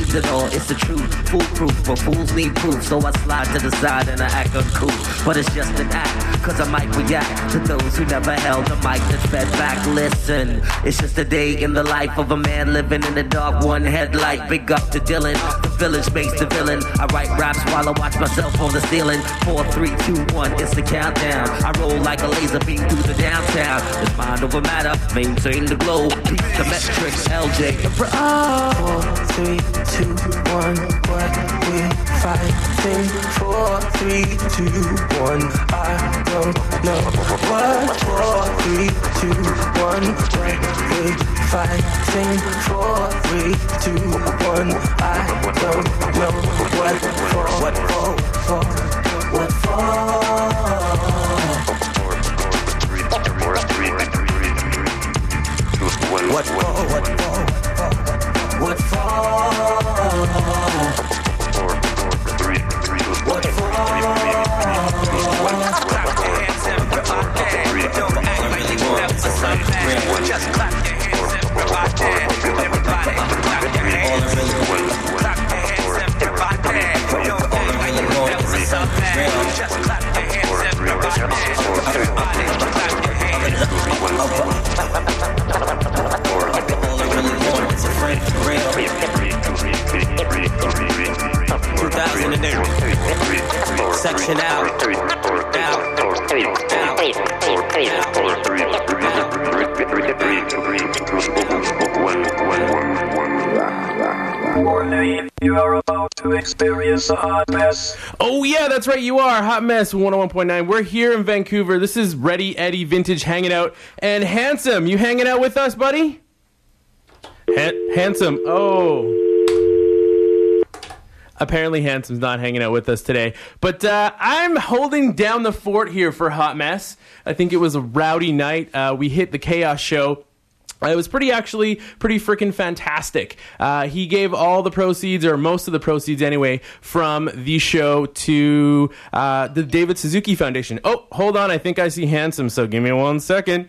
believed it all, it's the truth. Foolproof, but fools need proof. So I slide to the side and I act uncouth. But it's just an act, cause I might react to those who never held the mic that's fed back. Listen, it's just a day in the life of a man living in the dark, one headlight. Big up to Dylan, the village makes the villain. I write raps while I watch myself on the ceiling. 4, 3, 2, 1, it's the countdown. I roll like a laser beam through the downtown. It's mind over matter, maintain the glow. Peace the metrics, LJ. 4, 3, 2, 1, what we fighting for? 3, 2, 1, I don't know what. 4, 3, 2, 1, what we fighting for? 3, 2, 1, I don't know what for. What for? What for? What for? What for? What just clap your hands, everybody. Everybody, clap your hands. Clap your hands, everybody. Don't act like you never saw that. Just clap your hands, everybody. Everybody, clap your hands. All I really want is a friend for real. 2008. Section out. You are about to experience a hot mess. Oh yeah, that's right, you are. Hot Mess 101.9. We're here in Vancouver. This is Ready Eddie Vintage hanging out. And Handsome, you hanging out with us, buddy? Handsome, oh. Apparently Handsome's not hanging out with us today. But I'm holding down the fort here for Hot Mess. I think it was a rowdy night. We hit the Chaos Show. It was pretty freaking fantastic. He gave all the proceeds, or most of the proceeds anyway, from the show to the David Suzuki Foundation. Oh, hold on. I think I see Handsome, so give me 1 second.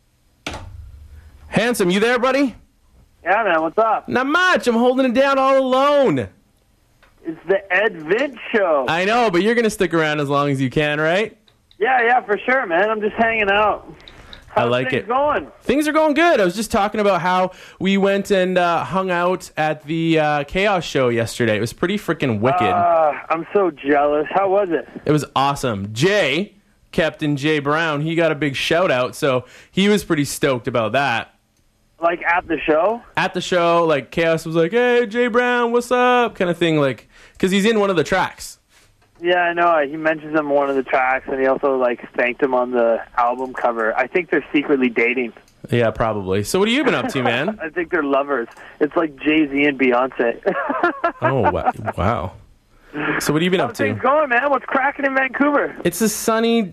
Handsome, you there, buddy? Yeah, man, what's up? Not much. I'm holding it down all alone. It's the Ed Vint Show. I know, but you're going to stick around as long as you can, right? Yeah, for sure, man. I'm just hanging out. How's I like things it. Going? Things are going good. I was just talking about how we went and hung out at the Chaos Show yesterday. It was pretty freaking wicked. I'm so jealous. How was it? It was awesome. Jay, Captain Jay Brown, he got a big shout out, so he was pretty stoked about that. Like at the show? At the show, like Chaos was like, "Hey, Jay Brown, what's up?" kind of thing, like, because he's in one of the tracks. Yeah, I know. He mentions him in one of the tracks, and he also thanked him on the album cover. I think they're secretly dating. Yeah, probably. So what have you been up to, man? I think they're lovers. It's like Jay-Z and Beyonce. Oh, wow. So what have you been up to? How's things going, man? What's cracking in Vancouver? It's a sunny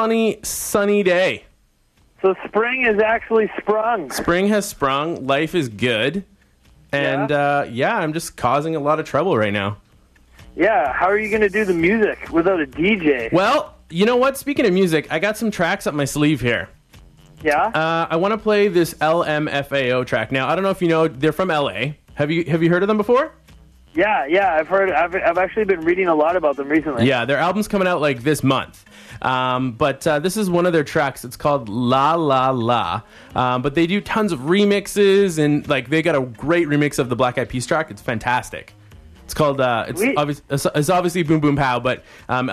day. So spring is actually sprung. Spring has sprung. Life is good. And, I'm just causing a lot of trouble right now. Yeah, how are you going to do the music without a DJ? Well, you know what? Speaking of music, I got some tracks up my sleeve here. Yeah? I want to play this LMFAO track. Now, I don't know if you know, they're from LA. Have you heard of them before? Yeah, I've heard. I've actually been reading a lot about them recently. Yeah, their album's coming out this month. But this is one of their tracks. It's called La La La. But they do tons of remixes, and they got a great remix of the Black Eyed Peas track. It's fantastic. It's called it's obviously Boom Boom Pow, but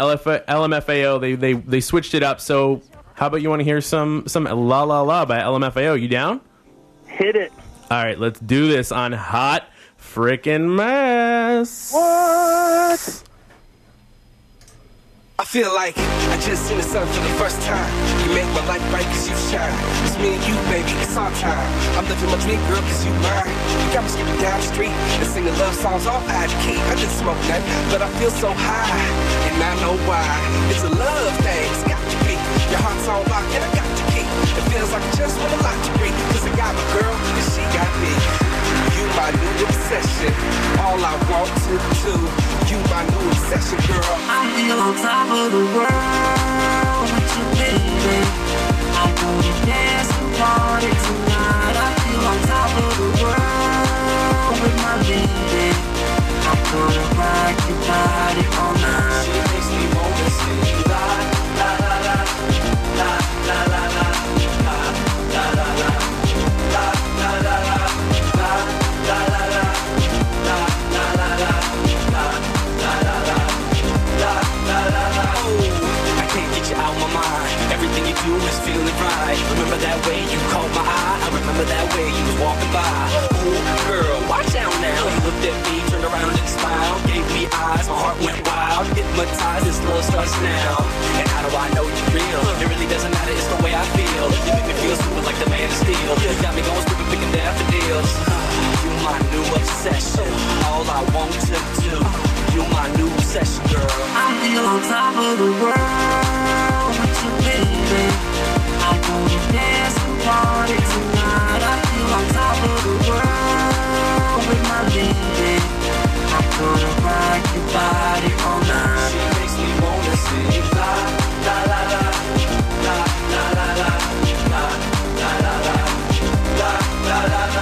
LMFAO they switched it up. So how about you want to hear some La La La by LMFAO? You down? Hit it. All right, let's do this on Hot Frickin' Mess. What? I feel like I just seen the sun for the first time. You make my life bright cause you shine. It's me and you, baby, it's our time. I'm living my dream, girl, cause you mine. You got me skipping down the street and singing love songs all out of key. I didn't smoke that, but I feel so high. And I know why. It's a love thing, it's got to be. Your heart's on lock and I got to keep. It feels like I just want a lot to breathe. Cause I got my girl and she got me. You my new obsession. All I want to do. You my new obsession, girl. I feel on top of the world with you, baby. I know you dance and party tonight. I feel on top of the world with my baby. hypnotized, this love starts now. And how do I know you're real? It really doesn't matter, it's the way I feel. You make me feel super like the man of steel. Got me going stupid, picking daffodils. You my new obsession, all I want to do. You my new obsession, girl. I feel on top of the world with you, baby. I wanna dance and party tonight. I feel on top of the world with my baby. I'm gonna rock your body all night. She makes me wanna sing la la la la la la la la la la la la la la la la.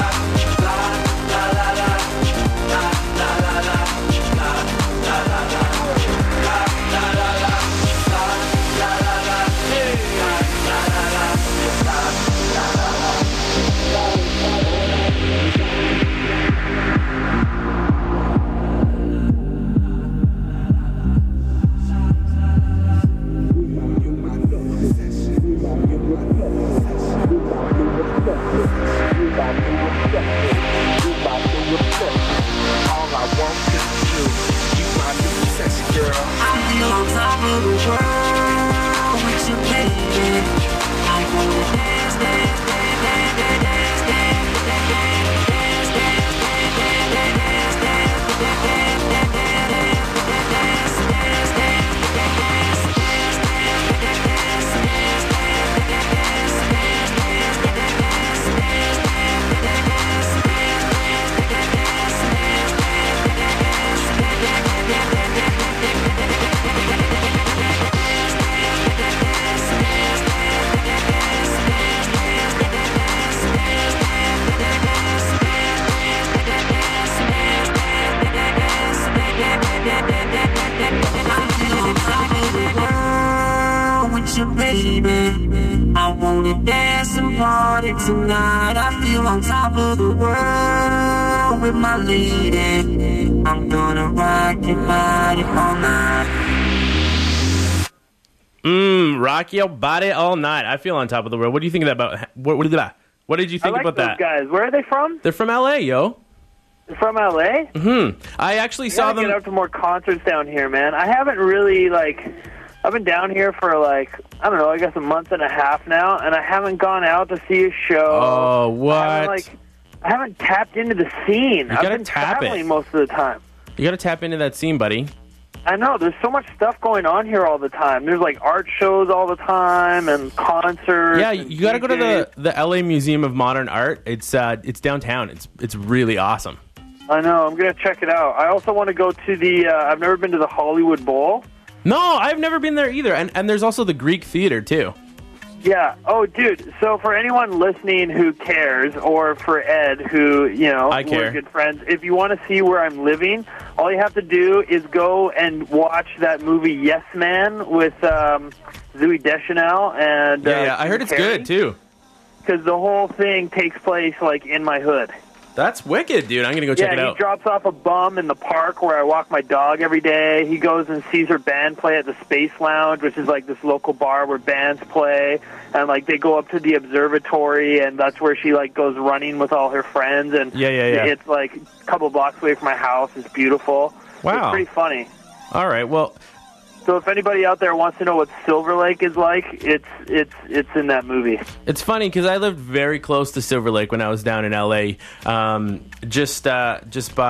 Baby, I wanna dance and party tonight. I feel on top of the world with my lady. I'm gonna rock your body all night. Rock your body all night. I feel on top of the world. What do you think of that about? What did that? What did you think about that? Guys, where are they from? They're from LA, yo. They're from LA? I actually saw them. Get out to more concerts down here, man. I haven't really I've been down here for I don't know, I guess a month and a half now, and I haven't gone out to see a show. Oh, what? I haven't tapped into the scene. I've been traveling most of the time. You gotta tap into that scene, buddy. I know, there's so much stuff going on here all the time. There's art shows all the time and concerts. Yeah, you gotta go to the LA Museum of Modern Art. It's downtown. It's really awesome. I know, I'm gonna check it out. I also want to go to the I've never been to the Hollywood Bowl. No, I've never been there either. And there's also the Greek Theater, too. Yeah. Oh, dude. So for anyone listening who cares, or for Ed, who, I care. We're good friends, if you want to see where I'm living, all you have to do is go and watch that movie Yes Man with Zooey Deschanel. And, yeah, I heard it's good, too. Because the whole thing takes place, in my hood. That's wicked, dude. I'm going to go check it out. Yeah, he drops off a bum in the park where I walk my dog every day. He goes and sees her band play at the Space Lounge, which is this local bar where bands play. And, they go up to the observatory, and that's where she, goes running with all her friends. And yeah. It's, a couple blocks away from my house. It's beautiful. Wow. It's pretty funny. All right, well... So if anybody out there wants to know what Silver Lake is like, it's in that movie. It's funny because I lived very close to Silver Lake when I was down in LA, just by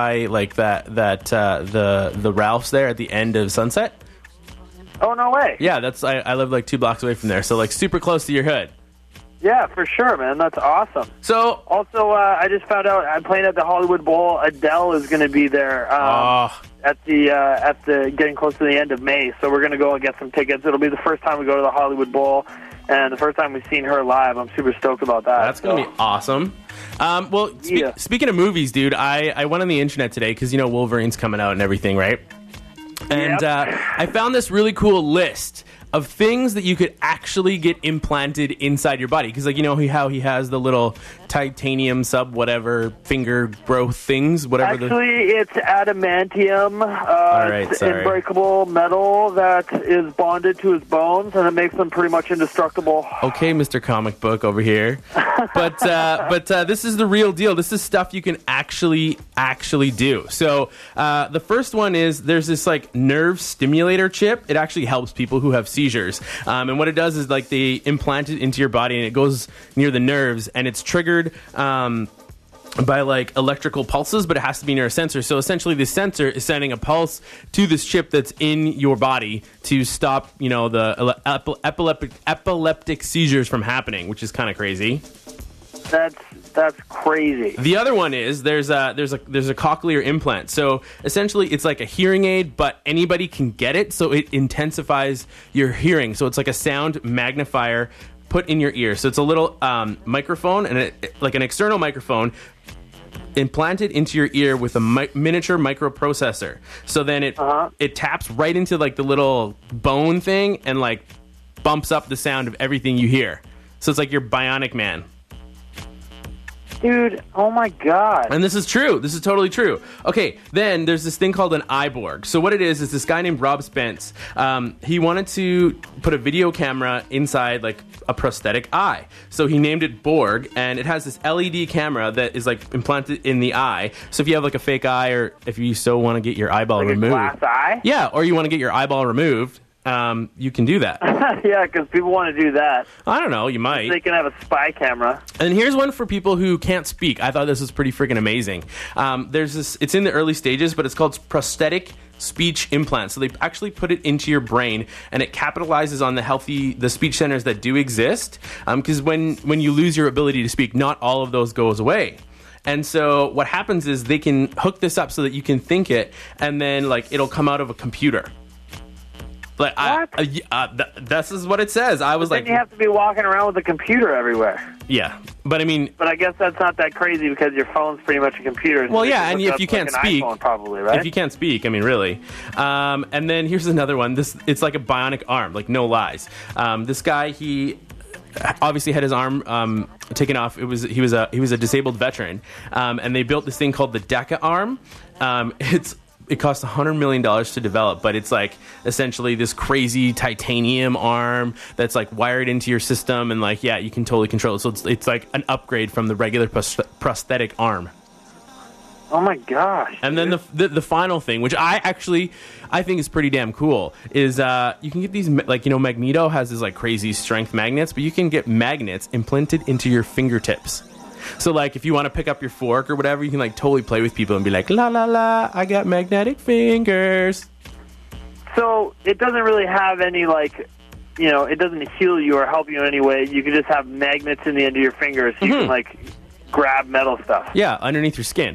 the Ralphs there at the end of Sunset. Oh, no way. Yeah, I live 2 blocks away from there, so super close to your hood. Yeah, for sure, man. That's awesome. So also, I just found out I'm playing at the Hollywood Bowl. Adele is going to be there. At the getting close to the end of May, so we're going to go and get some tickets. It'll be the first time we go to the Hollywood Bowl, and the first time we've seen her live. I'm super stoked about that. That's going to be awesome. Speaking of movies, dude, I went on the internet today because Wolverine's coming out and everything, right? And I found this really cool list of things that you could actually get implanted inside your body. Because, like, you know how he has the little titanium whatever finger growth things, whatever. Actually, it's adamantium. It's sorry. unbreakable metal that is bonded to his bones, and it makes them pretty much indestructible. Okay, Mr. Comic Book over here. But this is the real deal. This is stuff you can actually do. So the first one is there's this like nerve stimulator chip. It actually helps people who have seizures. And what it does is like they implant it into your body and it goes near the nerves and it's triggered by like electrical pulses, but it has to be near a sensor. So essentially the sensor is sending a pulse to this chip that's in your body to stop, you know, the epileptic seizures from happening, which is kind of crazy. That's crazy. The other one is there's a cochlear implant. So essentially it's like a hearing aid, but anybody can get it, so it intensifies your hearing. So it's like a sound magnifier put in your ear. So it's a little microphone and like an external microphone implanted into your ear with a miniature microprocessor. So then it taps right into like the little bone thing and like bumps up the sound of everything you hear. So it's like your bionic man. Dude, oh my God. And this is true. This is totally true. Okay, then there's this thing called an iBorg. So what it is this guy named Rob Spence. He wanted to put a video camera inside like a prosthetic eye. So he named it Borg, and it has this LED camera that is like implanted in the eye. So if you have like a fake eye, or if you so want to get your eyeball like removed. A glass eye? Yeah, or you want to get your eyeball removed. You can do that. Yeah, because people want to do that. I don't know, you might. They can have a spy camera. And here's one for people who can't speak. I thought this was pretty freaking amazing. There's this. It's in the early stages, but it's called prosthetic speech implant. So they actually put it into your brain, and it capitalizes on the speech centers that do exist. Because when you lose your ability to speak, not all of those goes away. And so what happens is they can hook this up so that you can think it, and then like it'll come out of a computer. Like this is what it says. I was then you have to be walking around with a computer everywhere. Yeah, but I mean, but I guess that's not that crazy because your phone's pretty much a computer. Well, yeah, and if you can't speak, iPhone, probably, right? If you can't speak, I mean, really. And then here's another one. It's like a bionic arm, like no lies. This guy, he obviously had his arm taken off. He was a disabled veteran, and they built this thing called the DECA arm. It cost $100 million to develop, but it's like essentially this crazy titanium arm that's like wired into your system, and like, yeah, you can totally control it. So it's like an upgrade from the regular prosthetic arm. Oh my gosh! And then the final thing, which I think is pretty damn cool, is you can get these, like, you know, Magneto has these like crazy strength magnets, but you can get magnets implanted into your fingertips. So, like, if you want to pick up your fork or whatever, you can, like, totally play with people and be like, la, la, la, I got magnetic fingers. So, it doesn't really have any, like, you know, it doesn't heal you or help you in any way. You can just have magnets in the end of your fingers so you can, like, grab metal stuff. Yeah, underneath your skin.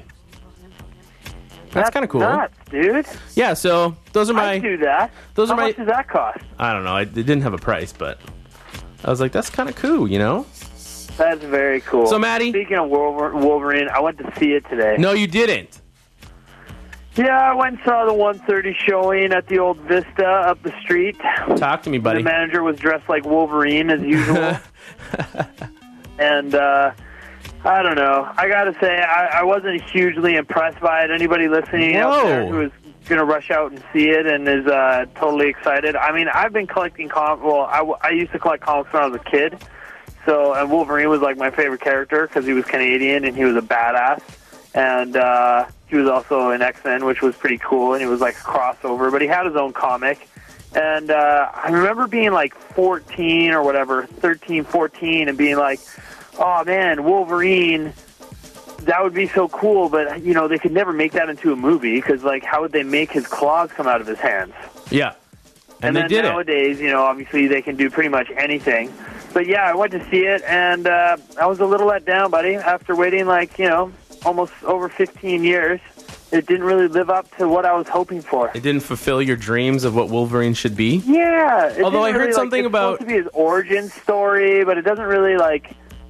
That's kind of cool. Nuts, dude. Yeah, so those are my... I'd do that. How much does that cost? I don't know. It didn't have a price, but I was like, that's kind of cool, you know? That's very cool. So, Maddie? Speaking of Wolverine, I went to see it today. No, you didn't. Yeah, I went and saw the 1:30 showing at the old Vista up the street. Talk to me, buddy. The manager was dressed like Wolverine, as usual. And, I don't know. I gotta say, I wasn't hugely impressed by it. Anybody listening out there who is going to rush out and see it and is totally excited. I mean, I've been collecting comics. Well, I used to collect comics when I was a kid. So, and Wolverine was like my favorite character because he was Canadian and he was a badass. And he was also in X-Men, which was pretty cool. And he was like a crossover, but he had his own comic. And I remember being like 14 or whatever, 13, 14, and being like, oh man, Wolverine, that would be so cool. But, you know, they could never make that into a movie because, like, how would they make his claws come out of his hands? Yeah. And they then did nowadays, you know, obviously they can do pretty much anything. But yeah, I went to see it, and I was a little let down, buddy. After waiting, like, you know, almost over 15 years, it didn't really live up to what I was hoping for. It didn't fulfill your dreams of what Wolverine should be? Yeah. Although I heard something it's about... supposed to be his origin story, but it doesn't really, like,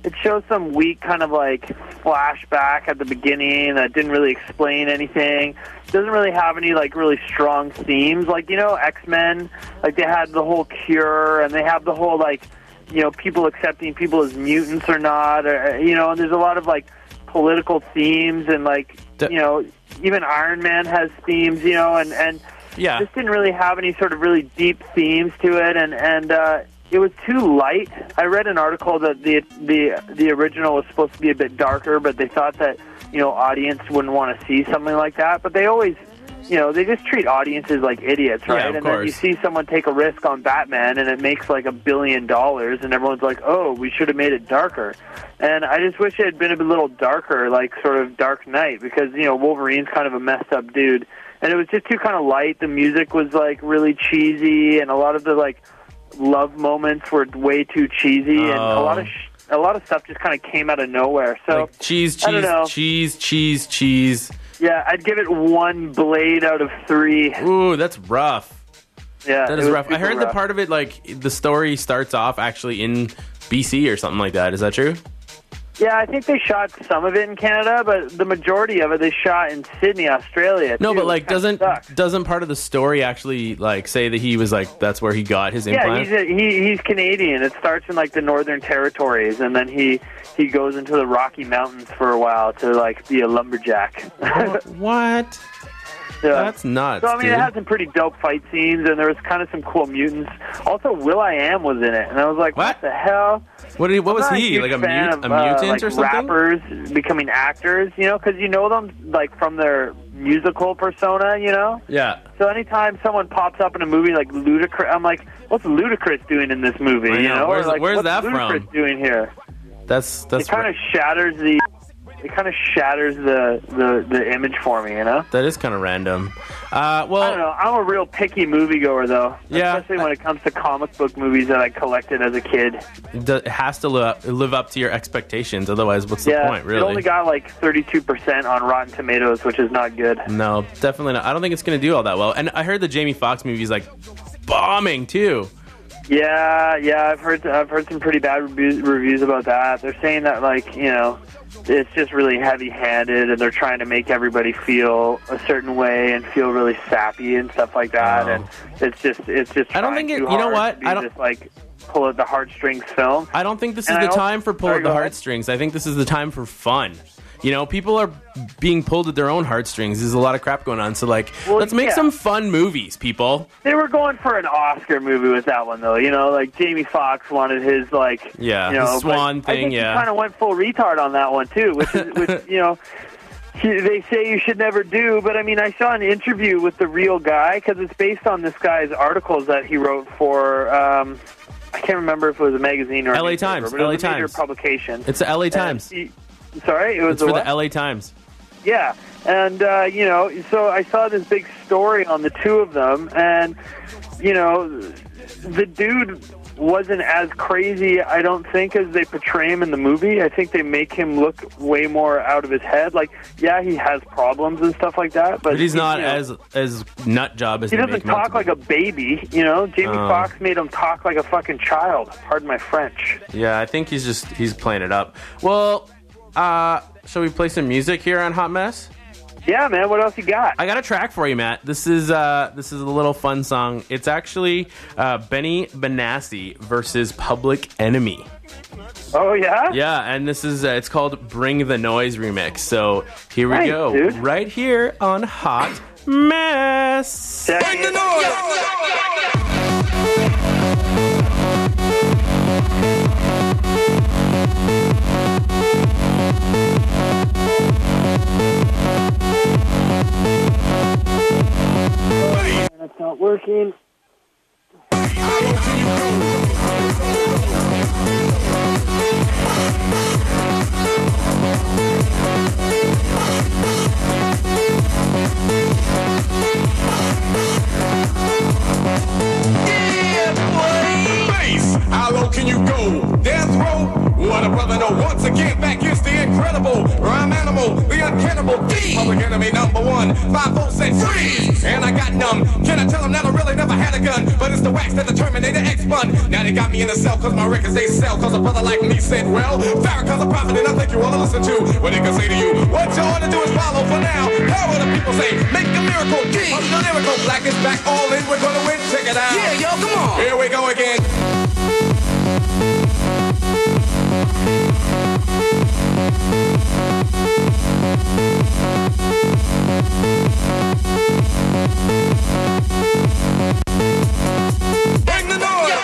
it shows some weak kind of like flashback at the beginning that didn't really explain anything. Doesn't really have any like really strong themes. Like, you know, X-Men, like they had the whole cure, and they have the whole like, you know, people accepting people as mutants or not, or, you know, and there's a lot of like political themes, and like, you know, even Iron Man has themes, you know, and yeah, this didn't really have any sort of really deep themes to it, and it was too light. I read an article that the original was supposed to be a bit darker, but they thought that, you know, audience wouldn't want to see something like that. But they always, you know, they just treat audiences like idiots, right? Yeah, and then you see someone take a risk on Batman, and it makes like $1 billion, and everyone's like, oh, we should have made it darker. And I just wish it had been a little darker, like sort of Dark Knight, because, you know, Wolverine's kind of a messed up dude. And it was just too kind of light. The music was like really cheesy, and a lot of the like love moments were way too cheesy, and a lot of stuff just kind of came out of nowhere. So like cheese. Yeah, I'd give it 1 blade out of 3. Ooh, that's rough. Yeah, that is rough. I heard that part of it, like the story starts off actually in BC or something like that. Is that true? Yeah, I think they shot some of it in Canada, but the majority of it they shot in Sydney, Australia. No, too, but like doesn't part of the story actually like say that he was like that's where he got his implant? Yeah, he's Canadian. It starts in like the Northern Territories, and then he goes into the Rocky Mountains for a while to like be a lumberjack. What? Yeah. That's nuts. So I mean, dude. It had some pretty dope fight scenes, and there was kind of some cool mutants. Also, Will.i.am was in it, and I was like, what the hell? What was he? Like a mutant like or something? Rappers becoming actors, you know, because you know them like from their musical persona, you know. Yeah. So anytime someone pops up in a movie like Ludacris, I'm like, what's Ludacris doing in this movie? I know. You know, Where's what's that Ludacris from? Doing here? That's it kind of shatters the. It kind of shatters the image for me, you know? That is kind of random. Well, I don't know. I'm a real picky moviegoer, though. Yeah. Especially when it comes to comic book movies that I collected as a kid. It has to live up to your expectations. Otherwise, what's the point, really? It only got like 32% on Rotten Tomatoes, which is not good. No, definitely not. I don't think it's going to do all that well. And I heard the Jamie Foxx movie is like bombing, too. Yeah, I've heard some pretty bad reviews about that. They're saying that, like, you know, it's just really heavy-handed, and they're trying to make everybody feel a certain way and feel really sappy and stuff like that. And it's just. I don't think it. You know what? I don't just like pull at the heartstrings film. I don't think this is the time for pull at the heartstrings. I think this is the time for fun. You know, people are being pulled at their own heartstrings. There's a lot of crap going on. So, like, let's make some fun movies, people. They were going for an Oscar movie with that one, though. You know, like, Jamie Foxx wanted his, like... Yeah, you know, the Swan thing, I think he kind of went full retard on that one, too, which, you know... They say you should never do, but, I mean, I saw an interview with the real guy, because it's based on this guy's articles that he wrote for... I can't remember if it was a magazine or LA Times. But it was a major publication. It's the LA Times. Sorry? It was for the LA Times. Yeah. And, you know, so I saw this big story on the two of them, and, you know, the dude wasn't as crazy, I don't think, as they portray him in the movie. I think they make him look way more out of his head. Like, yeah, he has problems and stuff like that, but he's not as nut job as he doesn't talk like a baby, you know? Jamie Foxx made him talk like a fucking child. Pardon my French. Yeah, I think he's playing it up. Well, shall we play some music here on Hot Mess? Yeah, man. What else you got? I got a track for you, Matt. This is a little fun song. It's actually Benny Benassi versus Public Enemy. Oh yeah? Yeah, and this is it's called "Bring the Noise" remix. So here we go, dude. right here on Hot Mess. Bring the noise. That's not working. How low can you go? Death row? What a brother, no. Once again, back here's the incredible rhyme animal, the uncannibal D. Public Enemy #1. 5 volts say freeze, and I got numb. Can I tell him that I really never had got a gun, but it's the wax that the Terminator X spun. Now they got me in a cell cause my records they sell. Cause a brother like me said, well, Farrakhan's a prophet and I think you wanna listen to what they can say to you. What you ought to do is follow for now. How will the people say, make a miracle. Yeah. The lyrical black is back, all in, we're gonna win, check it out. Yeah, yo, come on. Here we go again. Bring the noise.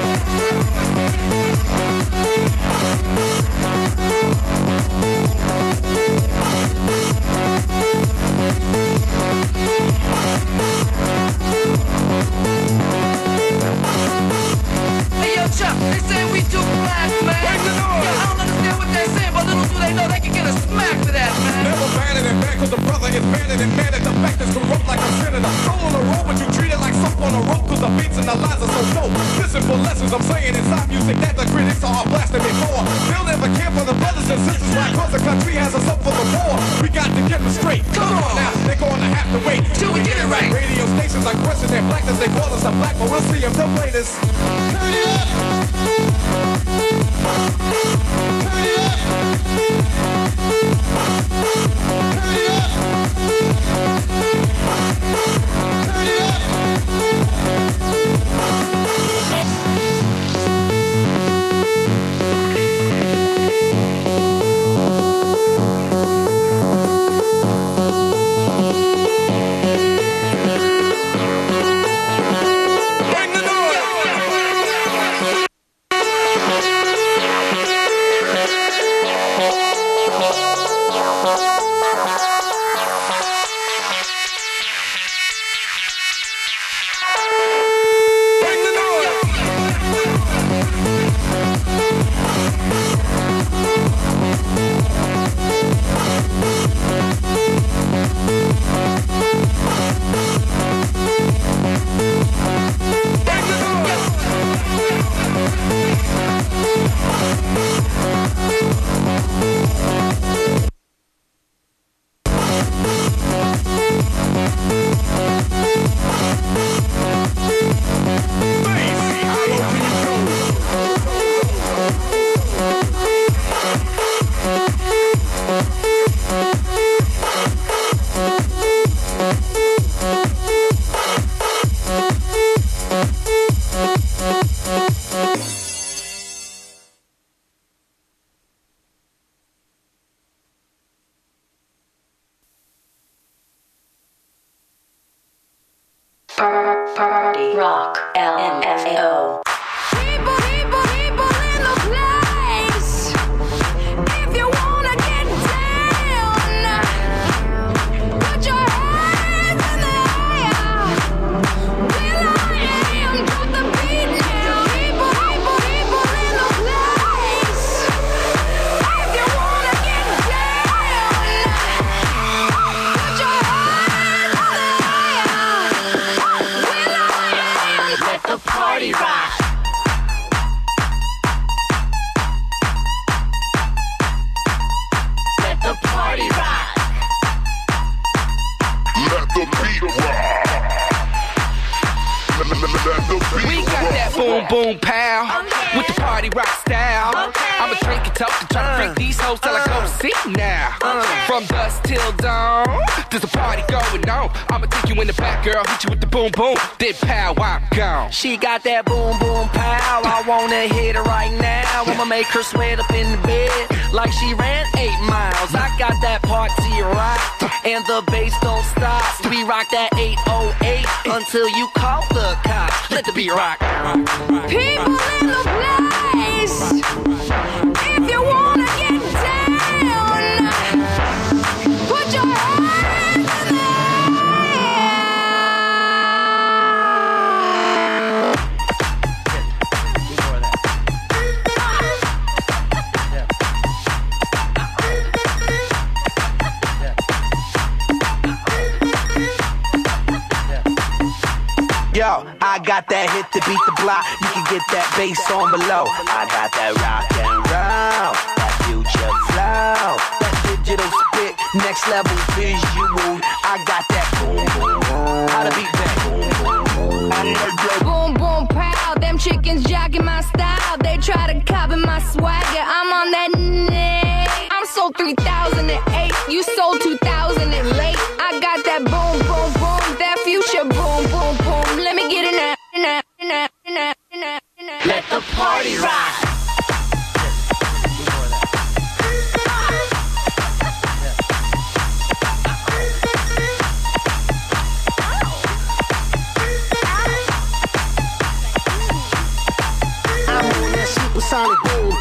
Hey, yo, Chuck, they say we too black, man. Bring the noise. I don't understand what they're saying, but little do they know they can get a smack for that, man. Never banning and bad cause the brother is banning and mad at the fact that's corrupt like a senator. Soul on the road, but you treat it like soap on a rope cause the beats and the lines are so dope. Listen for lessons I'm saying inside music that the critics are blasting before. They'll never care for the brothers and sisters why cause the country has us up for the war. We got to get them straight. Come on now, they're gonna have to wait Till we get it right. Radio stations are questioning their blackness, they call us a black, but we'll see if they'll play this. Turn it up! Turn it up! Turn it up! Turn it up! Bring the noise. Bring the noise. Bring the noise. Party Rock LMFAO. People in the place. If you wanna get down, put your hands in the air. Will I am, drop the beat now. People in the place. If you wanna get down, put your hands in the air. Will I am, Let the party rock. Let the party rock. Let the beat rock. Let the beat We got that boom boom pow with the party rock style. I'ma drink it up and try to freak these hoes till I go to sleep now. From dusk till dawn, there's a party going on. I'ma take you in the back, girl, hit you with the boom boom, then pow, I'm gone. She got that boom boom pow. I wanna hit her right now. I'ma make her sweat up in the bed like she ran 8 miles. I got that party rock and the bass don't stop. We rock that 808 until you call the cops. Let the beat rock. people in the place. If you wanna get down, put your hands in the Yo, I got that hit to beat the block. You can get that bass on below. I got that rock and roll, that future flow, that digital spit, next level visual. I got that boom boom boom. How to beat that boom boom boom. I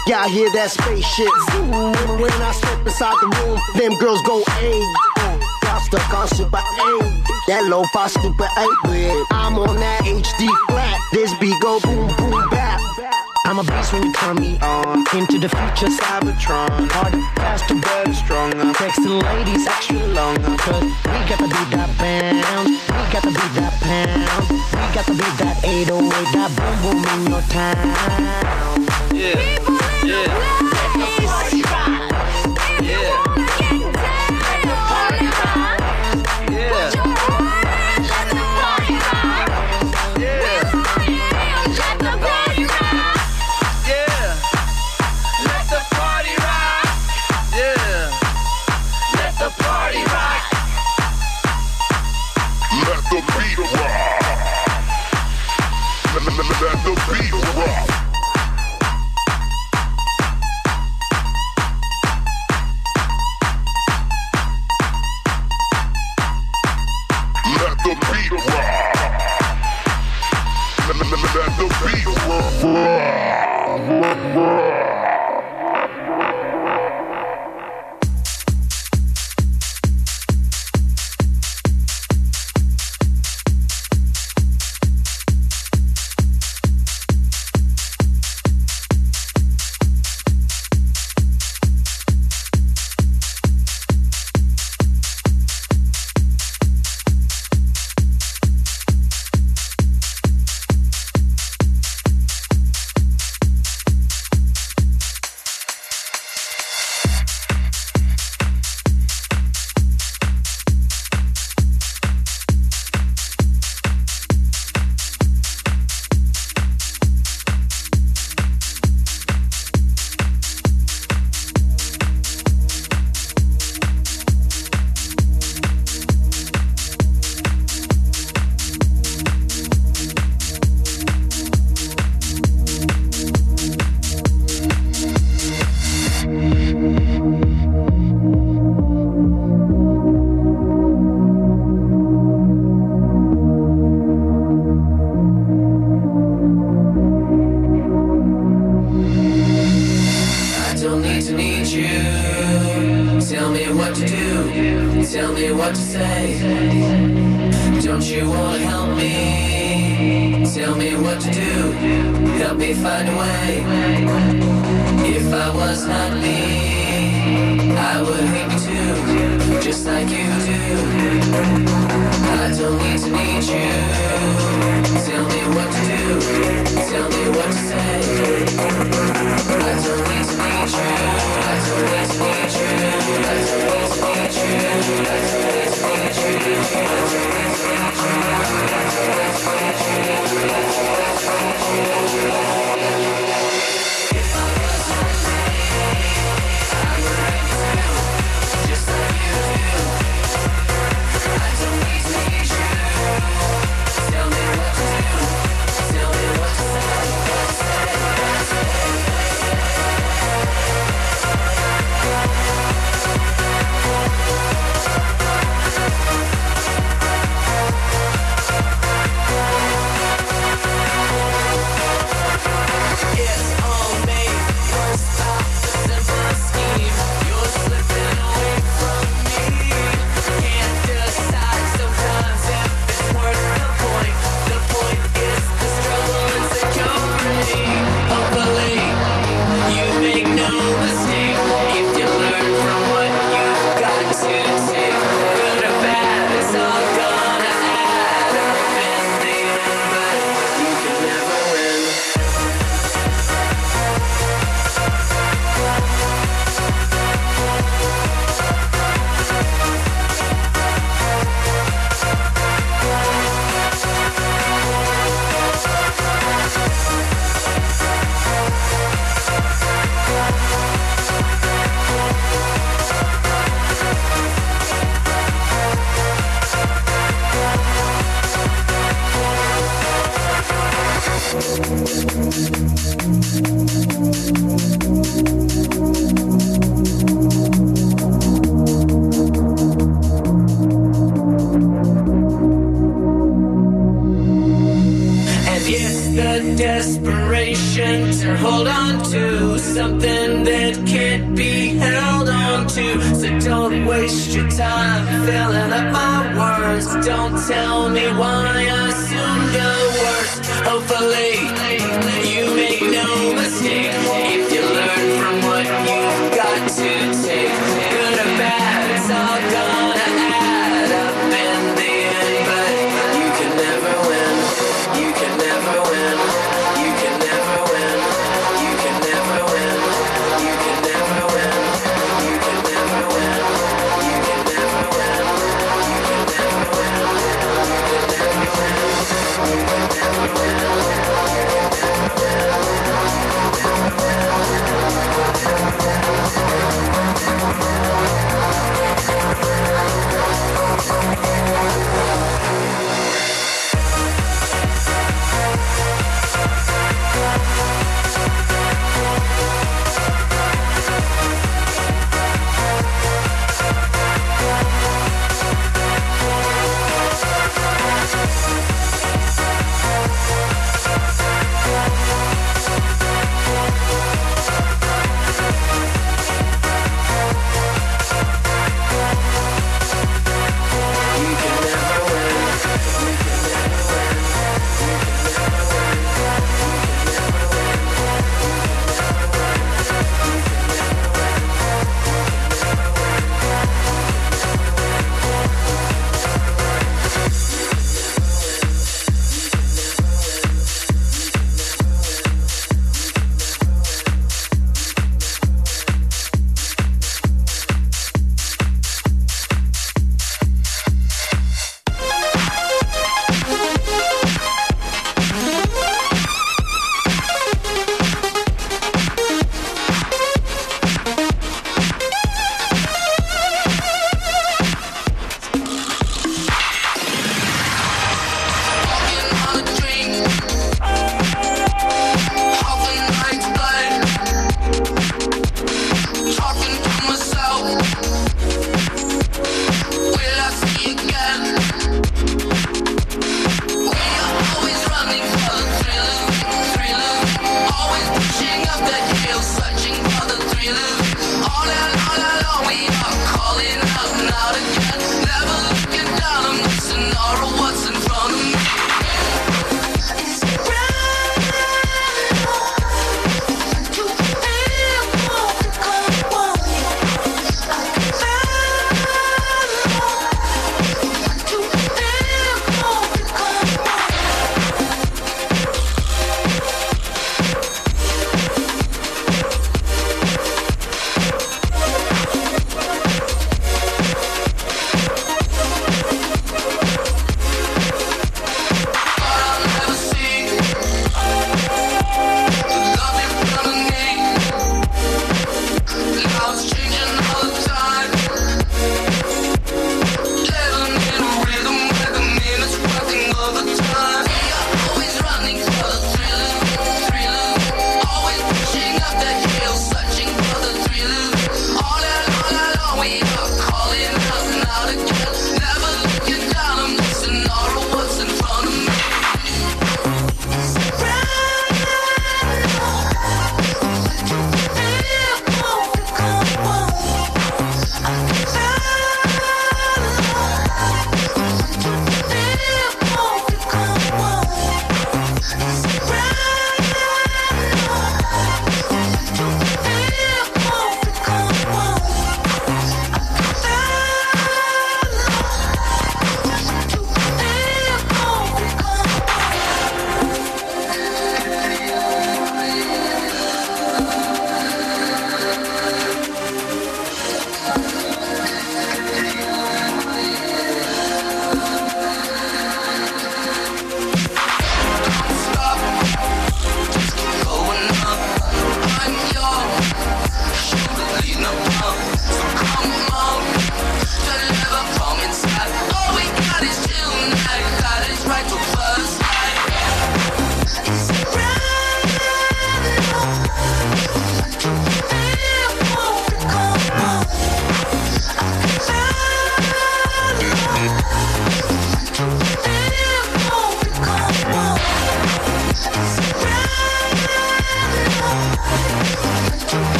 Y'all hear that spaceship zoom. When I step inside the room, them girls go A. Y'all stuck on Super 8. That lo-fi Super 8. I'm on that HD flat. This beat go boom, boom, bap. I'm a beast when you turn me on. Into the future, Cybertron. Harder, faster, better, stronger. Texting ladies extra longer. Cause we got to beat that bounce. We got to beat that pound. We got to beat that 808. That boom, boom in your town. Yeah. People in the place. If you wanna get down, let the party rock. Put your hands, let the party rock. With my hands, let the party rock. Let the party rock. Yeah. Let the party rock. Let the beat rock. Let the beat rock. Let the beat rock. Let the beat rock. Tell me what to say. Don't you wanna help me? Tell me what to do. Help me find a way. If I was not me, I would hate you too, just like you do. I don't need to need you. Tell me what to do. Tell me what to say. I don't need to need you. I don't need to need you. I don't need to need you. I don't need to need you. I don't need to need you. I don't need to need you. If I was not me, I would hate you too, just like you do. I don't need to need you. Tell me what to do. Tell me what to say. desperation to hold on to something that can't be held on to. So don't waste your time filling up my words. Don't tell me why I assume the worst. Hopefully you make no mistake if you learn from what you've got to take. Good or bad, it's all gonna add up in the end. But you can never win. You can never win. You can never win. You can never win. You can never win. You can never win. You can never win. You can never win. You can never win. You can never win.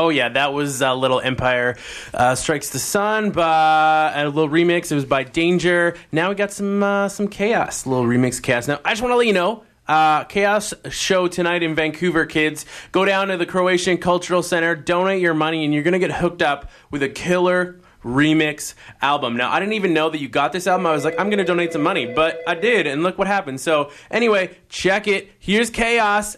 Oh, yeah, that was Little Empire Strikes the Sun, by a little remix. It was by Danger. Now we got some Chaos, little remix Chaos. Now, I just want to let you know, Chaos show tonight in Vancouver, kids. Go down to the Croatian Cultural Center, donate your money, and you're going to get hooked up with a killer remix album. Now, I didn't even know that you got this album. I was like, I'm going to donate some money, but I did, and look what happened. So, anyway, check it. Here's Chaos.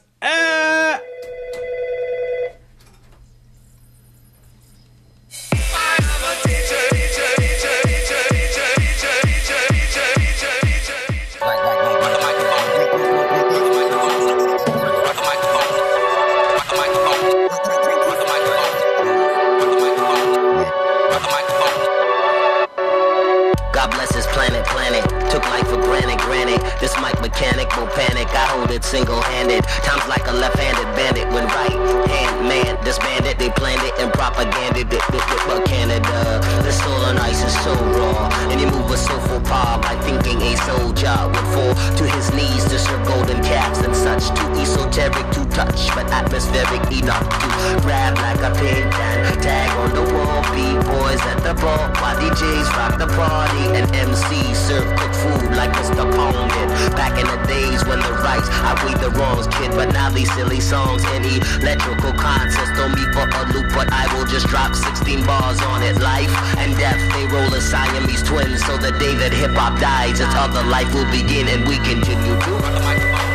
God bless his planet. Took life for granted. This mic mechanic, no panic. I hold it single-handed. Times like a left-handed bandit. When right hand man disbanded, they planned it and propaganded it. But Canada, the soul on ice is so raw. And he move with so full power. My thinking a soldier would fall to his knees to serve golden caps and such. Too esoteric to touch, but atmospheric enough to grab like a pin and tag on the wall. B-boys at the ball while DJs rock the party and MCs serve cooked food like Mr. Pong did. Back in the days when the rights outweighed the wrongs, kid. But now these silly songs and electrical concepts throw me for a loop. But I will just drop 16 bars on it. Life and death, they roll as Siamese twins. So the day that hip-hop dies, its other life will begin and we continue to.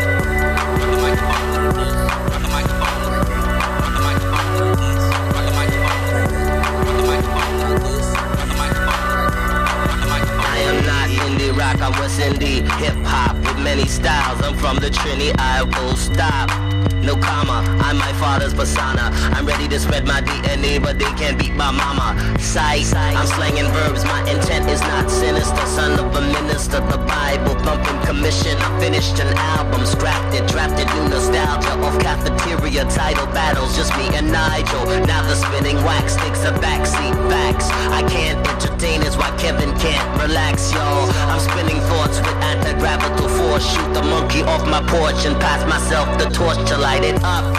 Rock, I was indie hip-hop with many styles. I'm from the Trini, I will stop. No comma, I'm my father's persona. I'm ready to spread my DNA, but they can't beat my mama. Sight, I'm slanging verbs, my intent is not sinister. Son of a minister, the Bible thumping commission. I finished an album, scrapped it, drafted new nostalgia off cafeteria title battles. Just me and Nigel. Now the spinning wax takes a backseat. Facts, I can't entertain is why Kevin can't relax, y'all. I'm spinning thoughts with anti-gravital force. Shoot the monkey off my porch and pass myself the torch to light it up.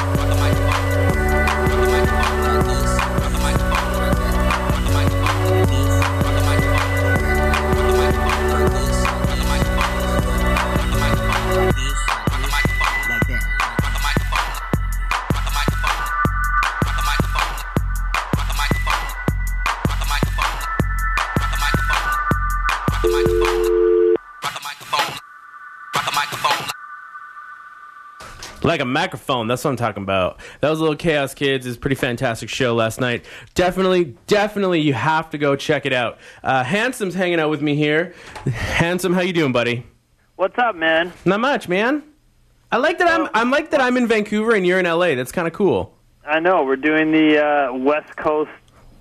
Like a microphone, that's what I'm talking about. That was a little Chaos Kids. It's a pretty fantastic show last night. Definitely, you have to go check it out. Handsome's hanging out with me here. Handsome, how you doing, buddy? What's up, man? Not much, man. I like that I'm in Vancouver and you're in LA. That's kind of cool. I know. We're doing the West Coast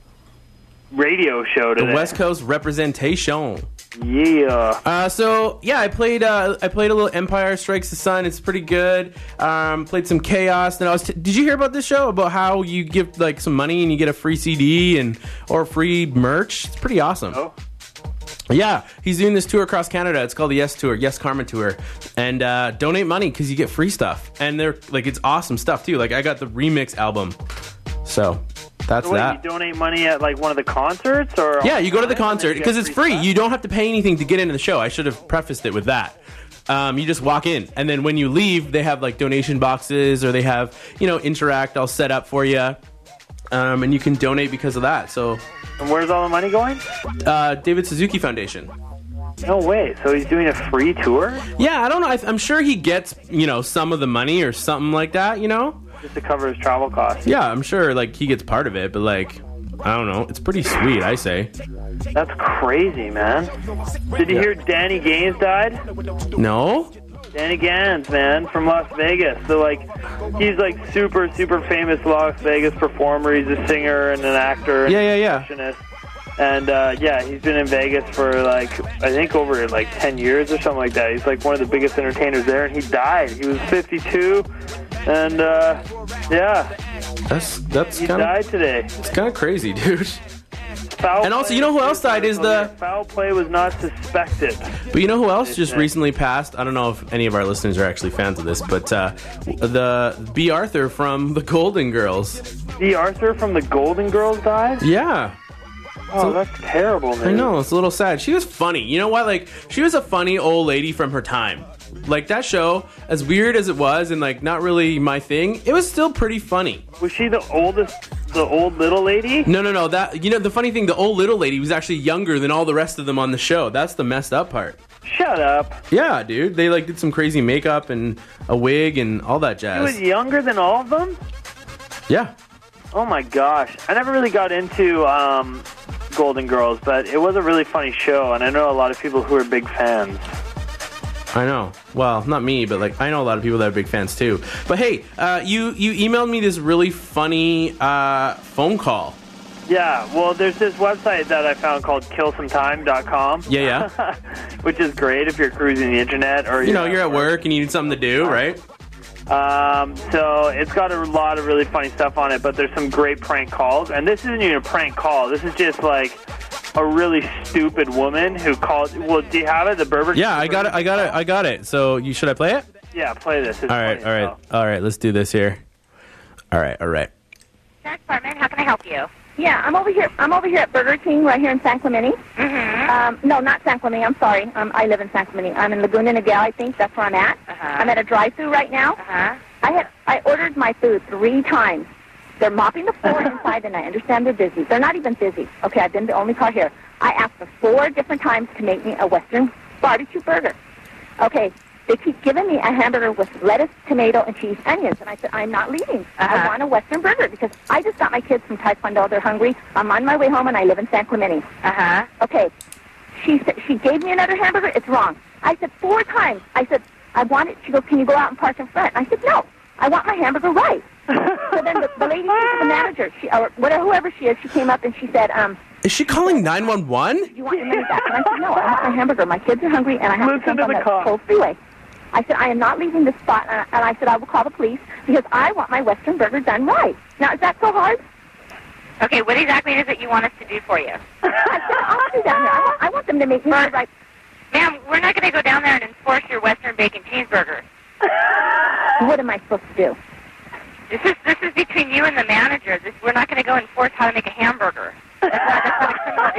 radio show today. The West Coast representation. Yeah. I played a little Empire Strikes the Sun. It's pretty good. Played some Chaos. And did you hear about this show about how you give like some money and you get a free CD or free merch? It's pretty awesome. Oh. Yeah, he's doing this tour across Canada. It's called the Yes Tour, Yes Karma Tour. And donate money because you get free stuff. And they're like, it's awesome stuff too. Like I got the remix album. So that's that. You donate money at like one of the concerts, or yeah, you go to the concert because it's free. You don't have to pay anything to get into the show. I should have prefaced it with that. You just walk in, and then when you leave, they have like donation boxes, or they have Interact all set up for you, and you can donate because of that. So, and where's all the money going? David Suzuki Foundation. No way. So he's doing a free tour? Yeah, I don't know. I'm sure he gets some of the money or something like that. Just to cover his travel costs. Yeah, I'm sure like he gets part of it, but like I don't know. It's pretty sweet, I say. That's crazy, man. Did you hear Danny Gaines died? No. Danny Gaines, man, from Las Vegas. So like he's like super, super famous Las Vegas performer. He's a singer and an actor and percussionist. And he's been in Vegas for like I think over like 10 years or something like that. He's like one of the biggest entertainers there, and he died. He was 52, and that's he died today. It's kind of crazy, dude. Foul And also, play you know who else died is the... foul play was not suspected. But you know who else just recently passed? I don't know if any of our listeners are actually fans of this, but the B. Arthur from the Golden Girls. B. Arthur from the Golden Girls died? Yeah. Oh, that's terrible, man. I know, it's a little sad. She was funny. You know what? Like, she was a funny old lady from her time. Like, that show, as weird as it was and, like, not really my thing, it was still pretty funny. Was she the old little lady? No. That, you know, the funny thing, the old little lady was actually younger than all the rest of them on the show. That's the messed up part. Shut up. Yeah, dude. They, like, did some crazy makeup and a wig and all that jazz. She was younger than all of them? Yeah. Oh, my gosh. I never really got into Golden Girls, but it was a really funny show, and I know a lot of people who are big fans. I know. Well, not me, but like I know a lot of people that are big fans too. But hey, you emailed me this really funny phone call. Yeah, well, there's this website that I found called killsometime.com. Yeah. Which is great if you're cruising the internet or you're at work and you need something to do, right? So it's got a lot of really funny stuff on it, but there's some great prank calls. And this isn't even a prank call. This is just like a really stupid woman who called. Well, do you have it? The Berber? Yeah, I got it. So should I play it? Yeah, play this. It's all right. Let's do this here. All right. Jack Department, how can I help you? Yeah, I'm over here at Burger King right here in San Clemente. Mm-hmm. No, not San Clemente. I'm sorry. I live in San Clemente. I'm in Laguna Niguel, I think. That's where I'm at. I'm at a drive-thru right now. I ordered my food 3 times. They're mopping the floor inside, and I understand they're busy. They're not even busy. Okay, I've been the only car here. I asked for 4 different times to make me a Western barbecue burger. Okay, they keep giving me a hamburger with lettuce, tomato, and cheese, onions. And I said, I'm not leaving. I want a Western burger because I just got my kids from Taekwondo. They're hungry. I'm on my way home, and I live in San Clemente. Okay, she gave me another hamburger. It's wrong. I said 4 times. I said, I want it. She goes, can you go out and park in front? I said, no. I want my hamburger right. So then the lady, the manager, whoever she is, she came up and she said, is she calling 911? You want your money back? And I said, no, I want my hamburger. My kids are hungry, and I have to jump on the whole freeway. I said, I am not leaving this spot, and I said, I will call the police because I want my Western burger done right. Now, is that so hard? Okay, what exactly is it you want us to do for you? I said, I'll do down there. I want them to make me the right. Ma'am, we're not going to go down there and enforce your Western bacon cheeseburger. What am I supposed to do? This is between you and the manager. We're not going to go enforce how to make a hamburger. That's not a criminal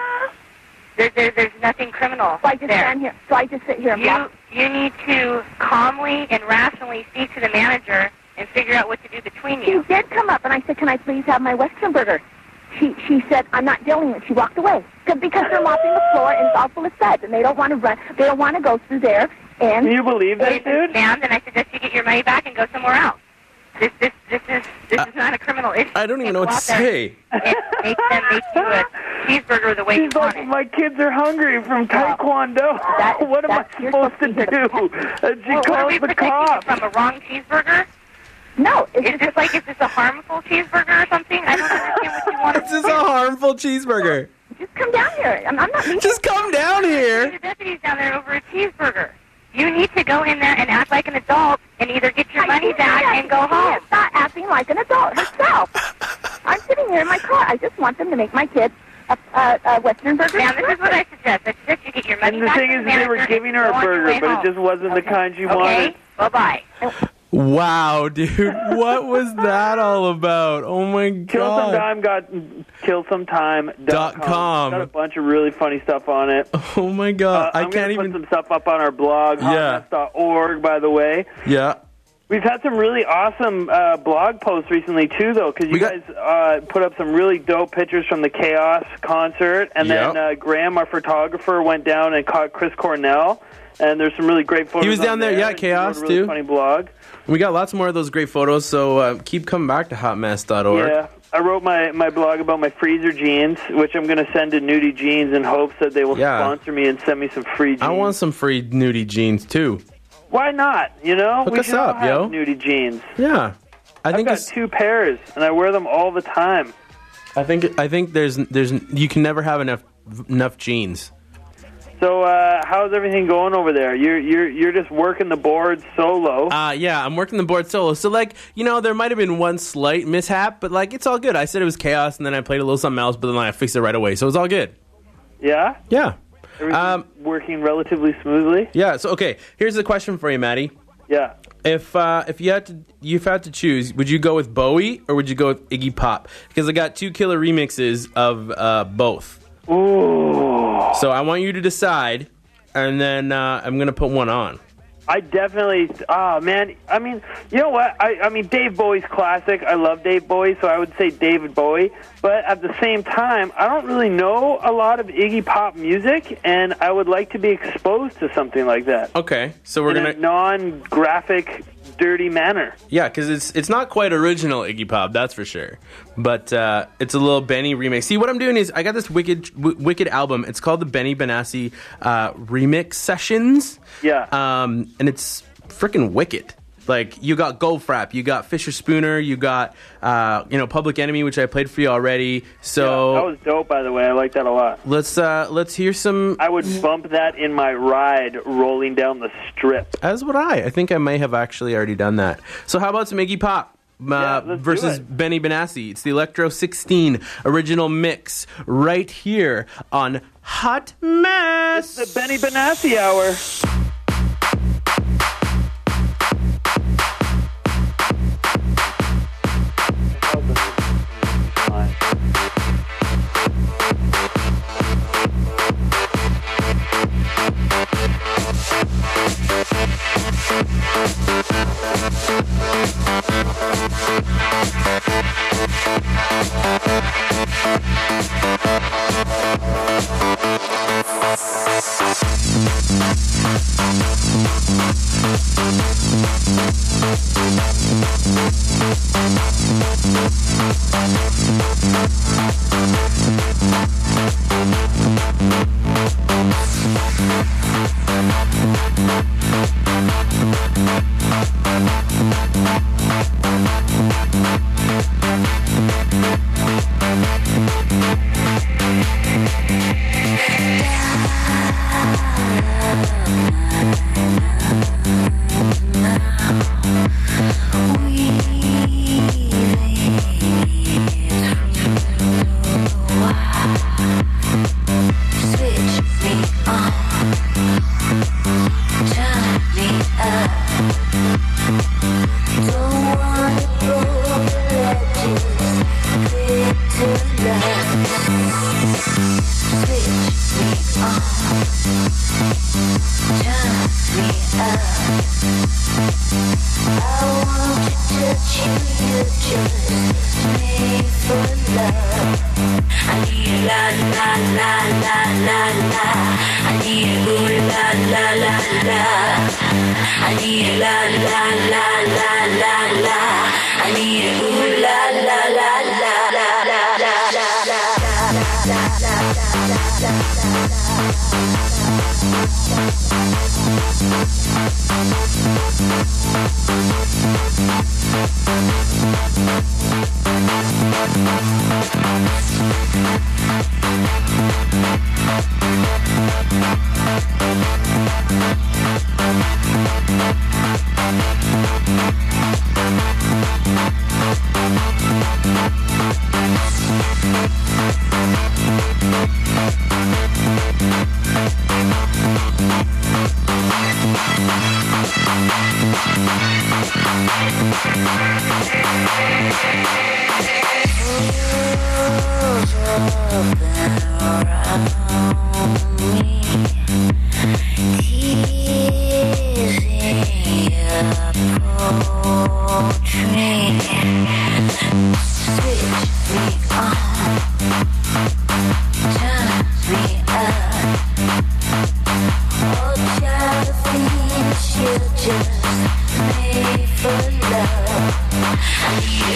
issue. There's nothing criminal. So I just stand here. So I just sit here and block. You need to calmly and rationally speak to the manager and figure out what to do between you. She did come up, and I said, can I please have my Western burger? She said, I'm not dealing with it. She walked away. Because they're mopping the floor, and it's all full of suds, and they don't want to run. They don't want to go through there. And can you believe this, dude? Ma'am, then I suggest you get your money back and go somewhere else. This is not a criminal issue. I don't even know what to say. And make them make you a cheeseburger the way you want it. My kids are hungry from Taekwondo. What am I supposed to do? She calls the cops. From a wrong cheeseburger? No. Is this a harmful cheeseburger or something? I don't understand what you want to do. This is a harmful cheeseburger. Just come down here. I'm not leaving. Just come down here. The deputy's down there over a cheeseburger. You need to go in there and act like an adult and either get your money back and go home. Stop acting like an adult herself. I'm sitting here in my car. I just want them to make my kids a Western burger. Now, this is what I suggest. I suggest you get your money back. And the thing is, they were giving her a burger, but it just wasn't the kind she wanted. Bye-bye. Wow, dude. What was that all about? Oh, my God. Killsometime.com. Got a bunch of really funny stuff on it. Oh, my God. I'm going to put some stuff up on our blog, hotmess.org, by the way. Yeah. We've had some really awesome blog posts recently, too, though, because you guys put up some really dope pictures from the Chaos concert. And then Graham, our photographer, went down and caught Chris Cornell. And there's some really great photos. He was down there, Chaos, too. Really funny blog. We got lots more of those great photos, so keep coming back to hotmess.org. Yeah, I wrote my blog about my freezer jeans, which I'm going to send to Nudie Jeans in hopes that they will sponsor me and send me some free jeans. I want some free Nudie Jeans, too. Why not? You know? Hook us up, yo. Nudie Jeans. Yeah. I've got 2 pairs, and I wear them all the time. I think there's you can never have enough jeans. So how's everything going over there? You're just working the board solo. Yeah, I'm working the board solo. So like, there might have been one slight mishap, but like it's all good. I said it was chaos, and then I played a little something else, but then I fixed it right away. So it's all good. Yeah? Yeah. Everything's working relatively smoothly? Yeah. So okay, here's the question for you, Maddie. Yeah. If you've had to choose, would you go with Bowie or would you go with Iggy Pop? Because I got 2 killer remixes of both. Ooh. So I want you to decide, and then I'm gonna put one on. I definitely. Oh man, I mean, you know what? I mean, Dave Bowie's classic. I love Dave Bowie, so I would say David Bowie. But at the same time, I don't really know a lot of Iggy Pop music, and I would like to be exposed to something like that. Okay, so we're in gonna a non-graphic, dirty manner. Yeah, because it's not quite original Iggy Pop, that's for sure. But it's a little Benny remix. See, what I'm doing is I got this wicked album. It's called the Benny Benassi Remix Sessions. Yeah. And it's freaking wicked. Like, you got Goldfrapp, you got Fisher Spooner, you got Public Enemy, which I played for you already. So yeah, that was dope, by the way. I like that a lot. Let's hear some. I would bump that in my ride rolling down the strip. As would I. I think I may have actually already done that. So how about some Iggy Pop? Versus Benny Benassi. It's the Electro 16 original mix right here on Hot Mess. It's the Benny Benassi hour. Just made for love. I need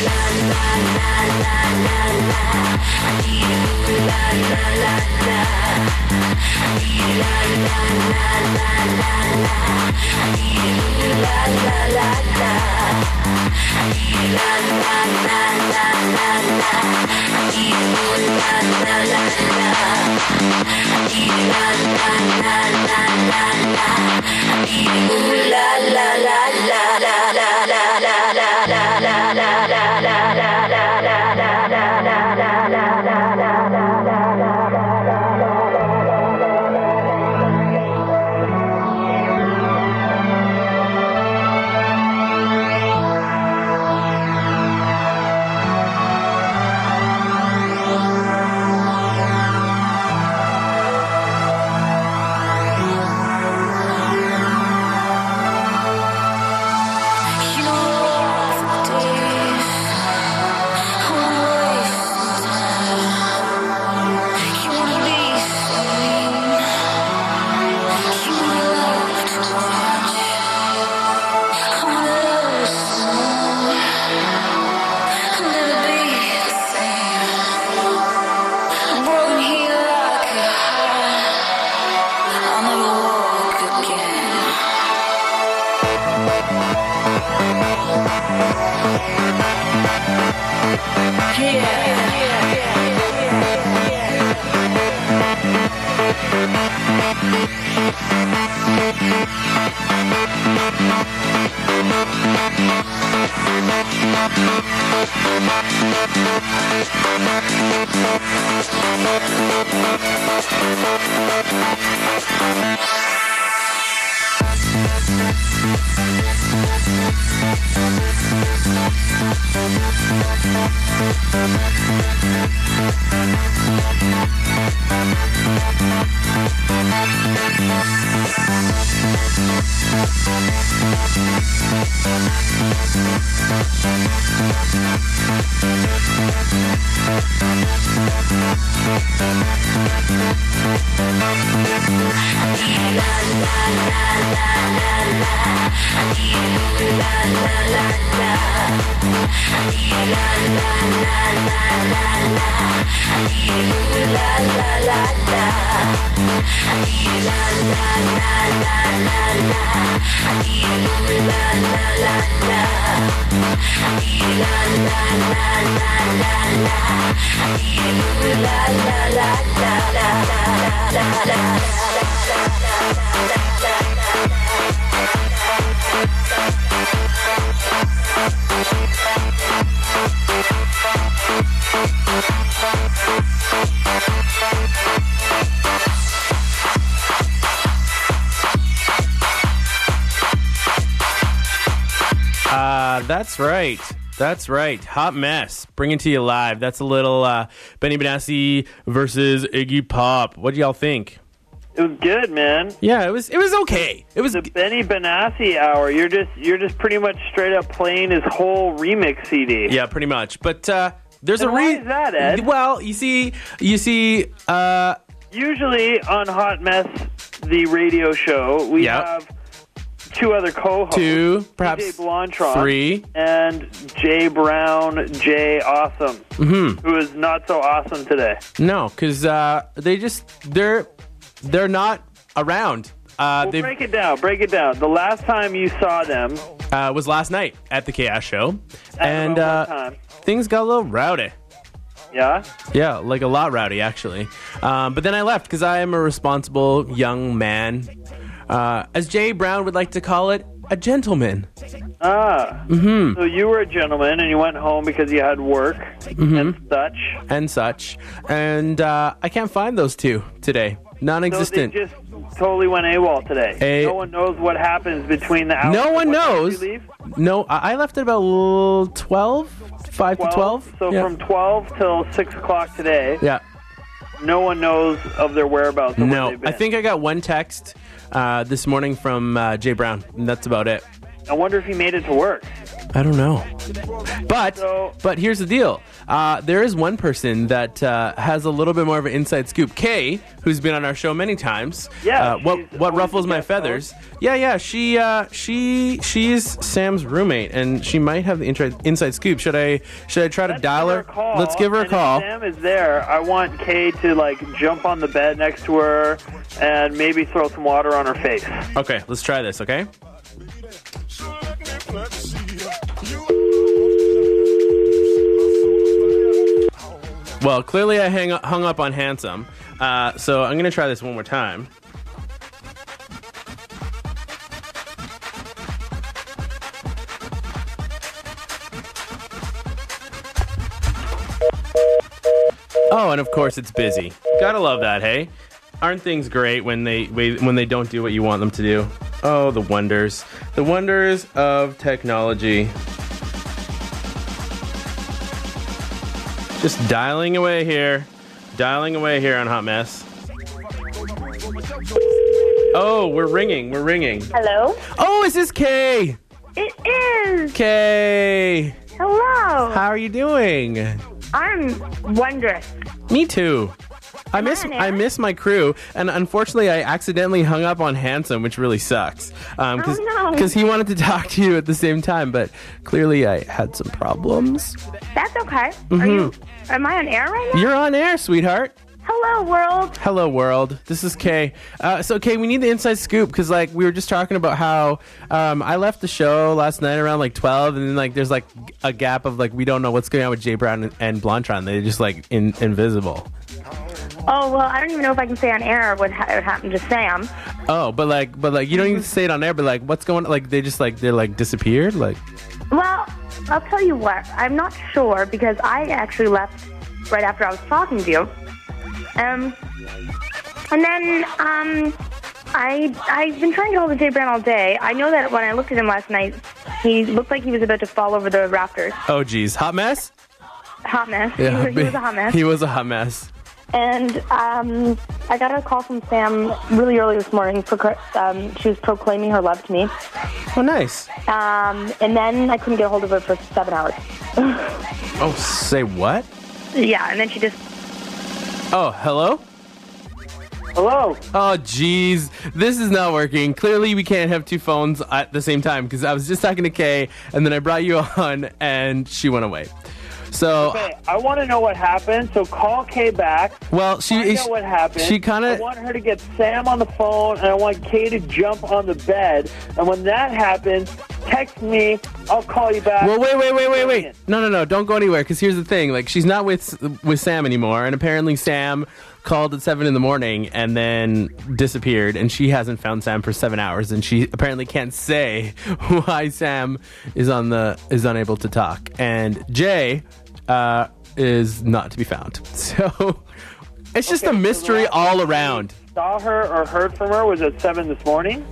That's right. That's right. Hot Mess. Bringing to you live. That's a little Benny Benassi versus Iggy Pop. What do y'all think? It was good, man. Yeah, it was okay. It was the Benny Benassi hour. You're just pretty much straight up playing his whole remix CD. Yeah, pretty much. But there's and a why is that, Ed? Well, you see. Usually on Hot Mess, the radio show, we have two other co-hosts. Two, perhaps DJ Blondtron, three. And Jay Brown, Jay Awesome, who is not so awesome today. No, because they're not around. Break it down. The last time you saw them was last night at the Chaos Show. And what time? Things got a little rowdy. Yeah? Yeah, like a lot rowdy, actually. But then I left because I am a responsible young man. As Jay Brown would like to call it, a gentleman. So you were a gentleman and you went home because you had work and such. And I can't find those two today. Non-existent. So they just totally went AWOL today. No one knows what happens between the hours. No one knows. Did you leave? No, I left at about 12, 5 to 12. So from 12 till 6 o'clock today. Yeah. No one knows of their whereabouts. Or where they've been. I think I got one text this morning from Jay Brown, and that's about it. I wonder if he made it to work. I don't know. But here's the deal. There is one person that has a little bit more of an inside scoop. Kay, who's been on our show many times. Yeah. What ruffles my feathers? Yeah. She's Sam's roommate, and she might have the inside scoop. Should I try to dial her? Let's give her a call. If Sam is there, I want Kay to like jump on the bed next to her and maybe throw some water on her face. Okay, let's try this. Okay. Well, clearly I hung up on Handsome, so I'm going to try this one more time. Oh, and of course it's busy. Gotta love that, hey? Aren't things great when they don't do what you want them to do? Oh, the wonders of technology. Just dialing away here on Hot Mess. Oh, we're ringing. Hello? Oh, is this Kay? It is. Kay. Hello. How are you doing? I'm wondrous. Me too. I miss my crew, and unfortunately, I accidentally hung up on Handsome, which really sucks. Because he wanted to talk to you at the same time, but clearly I had some problems. That's okay. Mm-hmm. Am I on air right now? You're on air, sweetheart. Hello, world. Hello, world. This is Kay. So, Kay, we need the inside scoop because, like, we were just talking about how I left the show last night around like 12, and then like there's like a gap of like we don't know what's going on with Jay Brown and Blantron. They're just like invisible. Oh, well, I don't even know if I can say on air what happened to Sam. Oh, but like you don't even say it on air. But like, what's going on? Like, they're like disappeared. Like, well, I'll tell you what. I'm not sure because I actually left right after I was talking to you. And then I've been trying to get hold of Jay Brown all day. I know that when I looked at him last night, he looked like he was about to fall over the rafters. Oh, geez, hot mess. Hot mess. Yeah, he was a hot mess. He was a hot mess. And I got a call from Sam really early this morning. She was proclaiming her love to me. Oh, nice. And then I couldn't get a hold of her for 7 hours. Oh, say what? Yeah, and then she just... Oh, hello? Hello. Oh, jeez. This is not working. Clearly, we can't have two phones at the same time because I was just talking to Kay, and then I brought you on, and she went away. So okay, I want to know what happened. So call Kay back. Well, find out what happened. She kind of. I want her to get Sam on the phone, and I want Kay to jump on the bed. And when that happens, text me. I'll call you back. Well, wait. No. Don't go anywhere. Because here's the thing. Like, she's not with Sam anymore, and apparently Sam called at 7 a.m. and then disappeared, and she hasn't found Sam for 7 hours, and she apparently can't say why Sam is unable to talk. And Jay is not to be found. So it's just a mystery all around. Saw her or heard from her was at 7 this morning?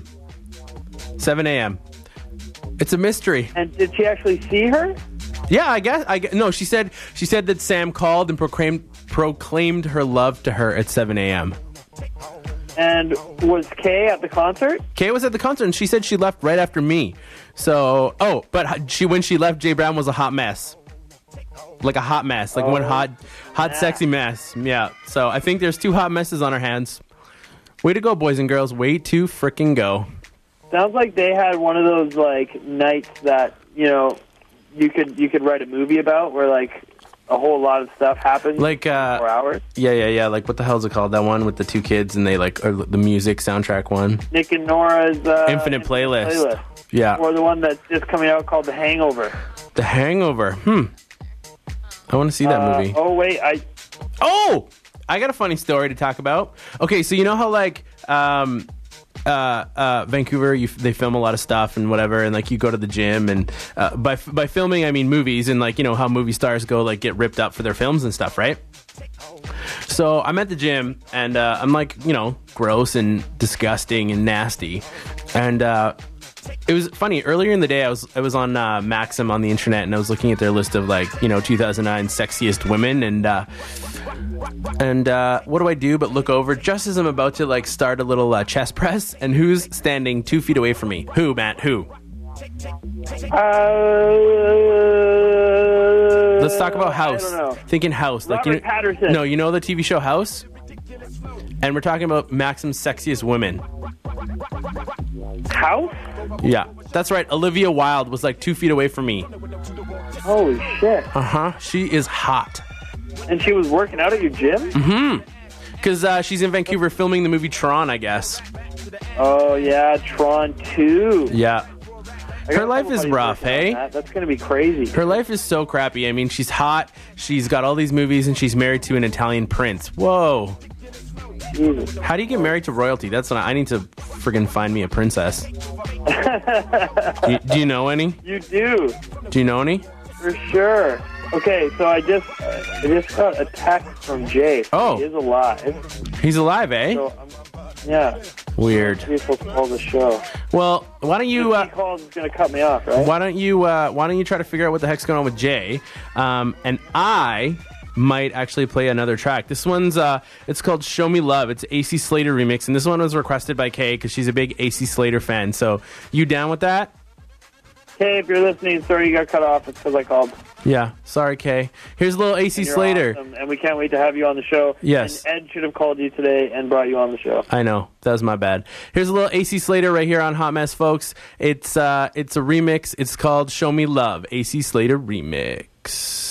7 a.m. It's a mystery. And did she actually see her? Yeah, I guess. No, she said that Sam called and proclaimed her love to her at 7 a.m. And was Kay at the concert? Kay was at the concert, and she said she left right after me. So, but when she left, Jay Brown was a hot mess. Like a hot mess. Like one hot, sexy mess. Yeah. So I think there's two hot messes on our hands. Way to go, boys and girls. Way to frickin' go. Sounds like they had one of those, like, nights that, you know, you could write a movie about where, like, a whole lot of stuff happens like, in 4 hours. Yeah. Like, what the hell is it called? That one with the two kids and they, like, or the music soundtrack one. Nick and Nora's Infinite Playlist. Yeah. Or the one that's just coming out called The Hangover. The Hangover. I want to see that movie. Oh, wait. I got a funny story to talk about. Okay, so you know how, like, Vancouver, they film a lot of stuff and whatever, and like you go to the gym, and by filming I mean movies, and like, you know how movie stars go like get ripped up for their films and stuff, right? So I'm at the gym, and I'm like, you know, gross and disgusting and nasty, and it was funny. Earlier in the day, I was on Maxim on the internet, and I was looking at their list of, like, you know, 2009 sexiest women, and what do I do but look over just as I'm about to, like, start a little chest press, and who's standing 2 feet away from me? Who, Matt? Who? Let's talk about House. I don't know. Thinking House. Robert Patterson. No, you know the TV show House? And we're talking about Maxim's Sexiest Women. House? Yeah, that's right. Olivia Wilde was like 2 feet away from me. Holy shit. Uh-huh. She is hot. And she was working out at your gym? Mm-hmm. Because she's in Vancouver filming the movie Tron, I guess. Oh, yeah, Tron 2. Yeah. I got Her a life couple is buddies rough, working on hey? That's going to be crazy. Her life is so crappy. I mean, she's hot. She's got all these movies, and she's married to an Italian prince. Whoa. Jesus. How do you get married to royalty? That's what I need to friggin' find me a princess. Do you know any? You do. Do you know any? For sure. Okay, so I just got a text from Jay. Oh. He is alive. He's alive, eh? So, yeah. Weird. People call the show. Well, why don't you? If he calls, it's gonna cut me off, right? Why don't you try to figure out what the heck's going on with Jay? And I might actually play another track. This one's it's called "Show Me Love." It's AC Slater remix, and this one was requested by Kay because she's a big AC Slater fan. So, you down with that? Hey, if you're listening, sorry you got cut off. It's because I called. Yeah, sorry, Kay. Here's a little AC And you're Slater. awesome, and we can't wait to have you on the show. Yes. And Ed should have called you today and brought you on the show. I know. That was my bad. Here's a little AC Slater right here on Hot Mess, folks. It's a remix. It's called Show Me Love. AC Slater remix.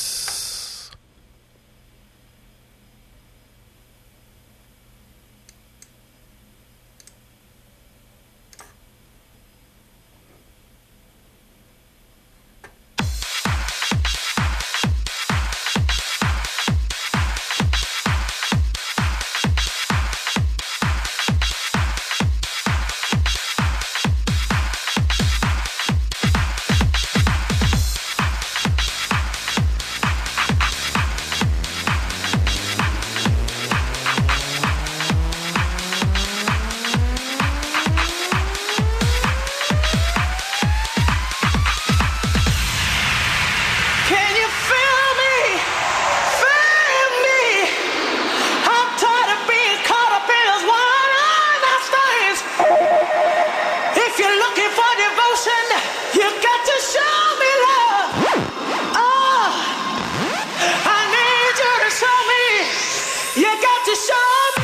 Can you feel me? Feel me? I'm tired of being caught up in this one-night stands. If you're looking for devotion, you got to show me love. Oh, I need you to show me. You got to show me.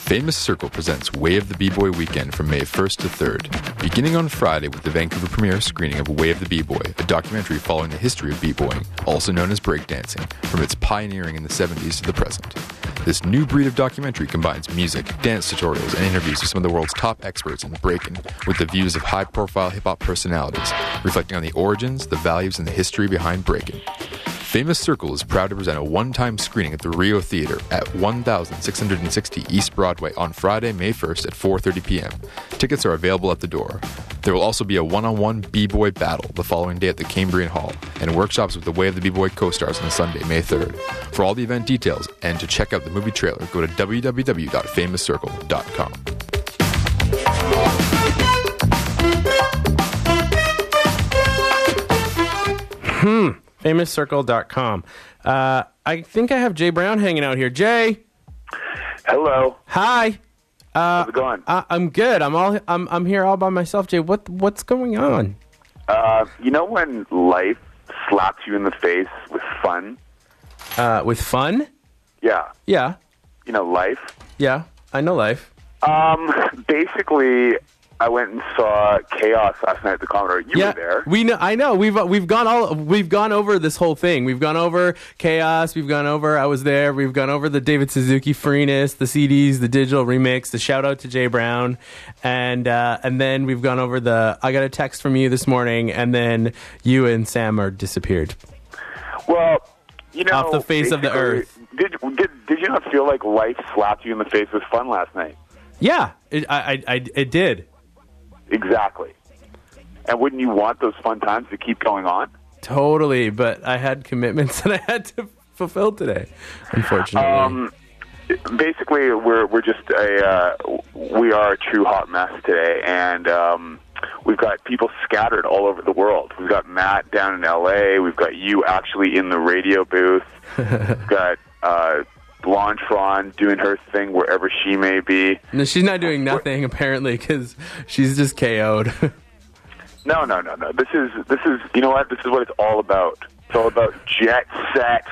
Famous Circle presents Way of the B-Boy Weekend from May 1st to 3rd, beginning on Friday with the Vancouver premiere screening of Way of the B-Boy, a documentary following the history of b-boying, also known as breakdancing, from its pioneering in the 70s to the present. This new breed of documentary combines music, dance tutorials, and interviews with some of the world's top experts in breaking, with the views of high-profile hip-hop personalities, reflecting on the origins, the values, and the history behind breaking. Famous Circle is proud to present a one-time screening at the Rio Theatre at 1660 East Broadway on Friday, May 1st at 4:30 p.m. Tickets are available at the door. There will also be a one-on-one B-Boy battle the following day at the Cambrian Hall, and workshops with the Way of the B-Boy co-stars on Sunday, May 3rd. For all the event details and to check out the movie trailer, go to www.famouscircle.com. FamousCircle.com. I think I have Jay Brown hanging out here. Jay. Hello. Hi. How's it going? I'm good. I'm here all by myself. Jay, what's going on? You know when life slaps you in the face with fun? With fun? Yeah. Yeah. You know, life? Yeah, I know life. Basically, I went and saw Chaos last night at the Commodore. You were there. I know. We've gone over this whole thing. We've gone over Chaos. We've gone over. I was there. We've gone over the David Suzuki Freeness, the CDs, the digital remix, the shout out to Jay Brown, and then we've gone over the. I got a text from you this morning, and then you and Sam are disappeared. Well, you know, off the face of the earth. Did you not feel like life slapped you in the face with fun last night? Yeah, it did. Exactly. And wouldn't you want those fun times to keep going on? Totally, but I had commitments that I had to fulfill today, unfortunately. Basically, we're just we are a true hot mess today, and we've got people scattered all over the world. We've got Matt down in L.A., we've got you actually in the radio booth, we've got Blondtron doing her thing wherever she may be. No, she's not doing nothing apparently because she's just KO'd. No. This is you know what? This is what it's all about. It's all about jet set,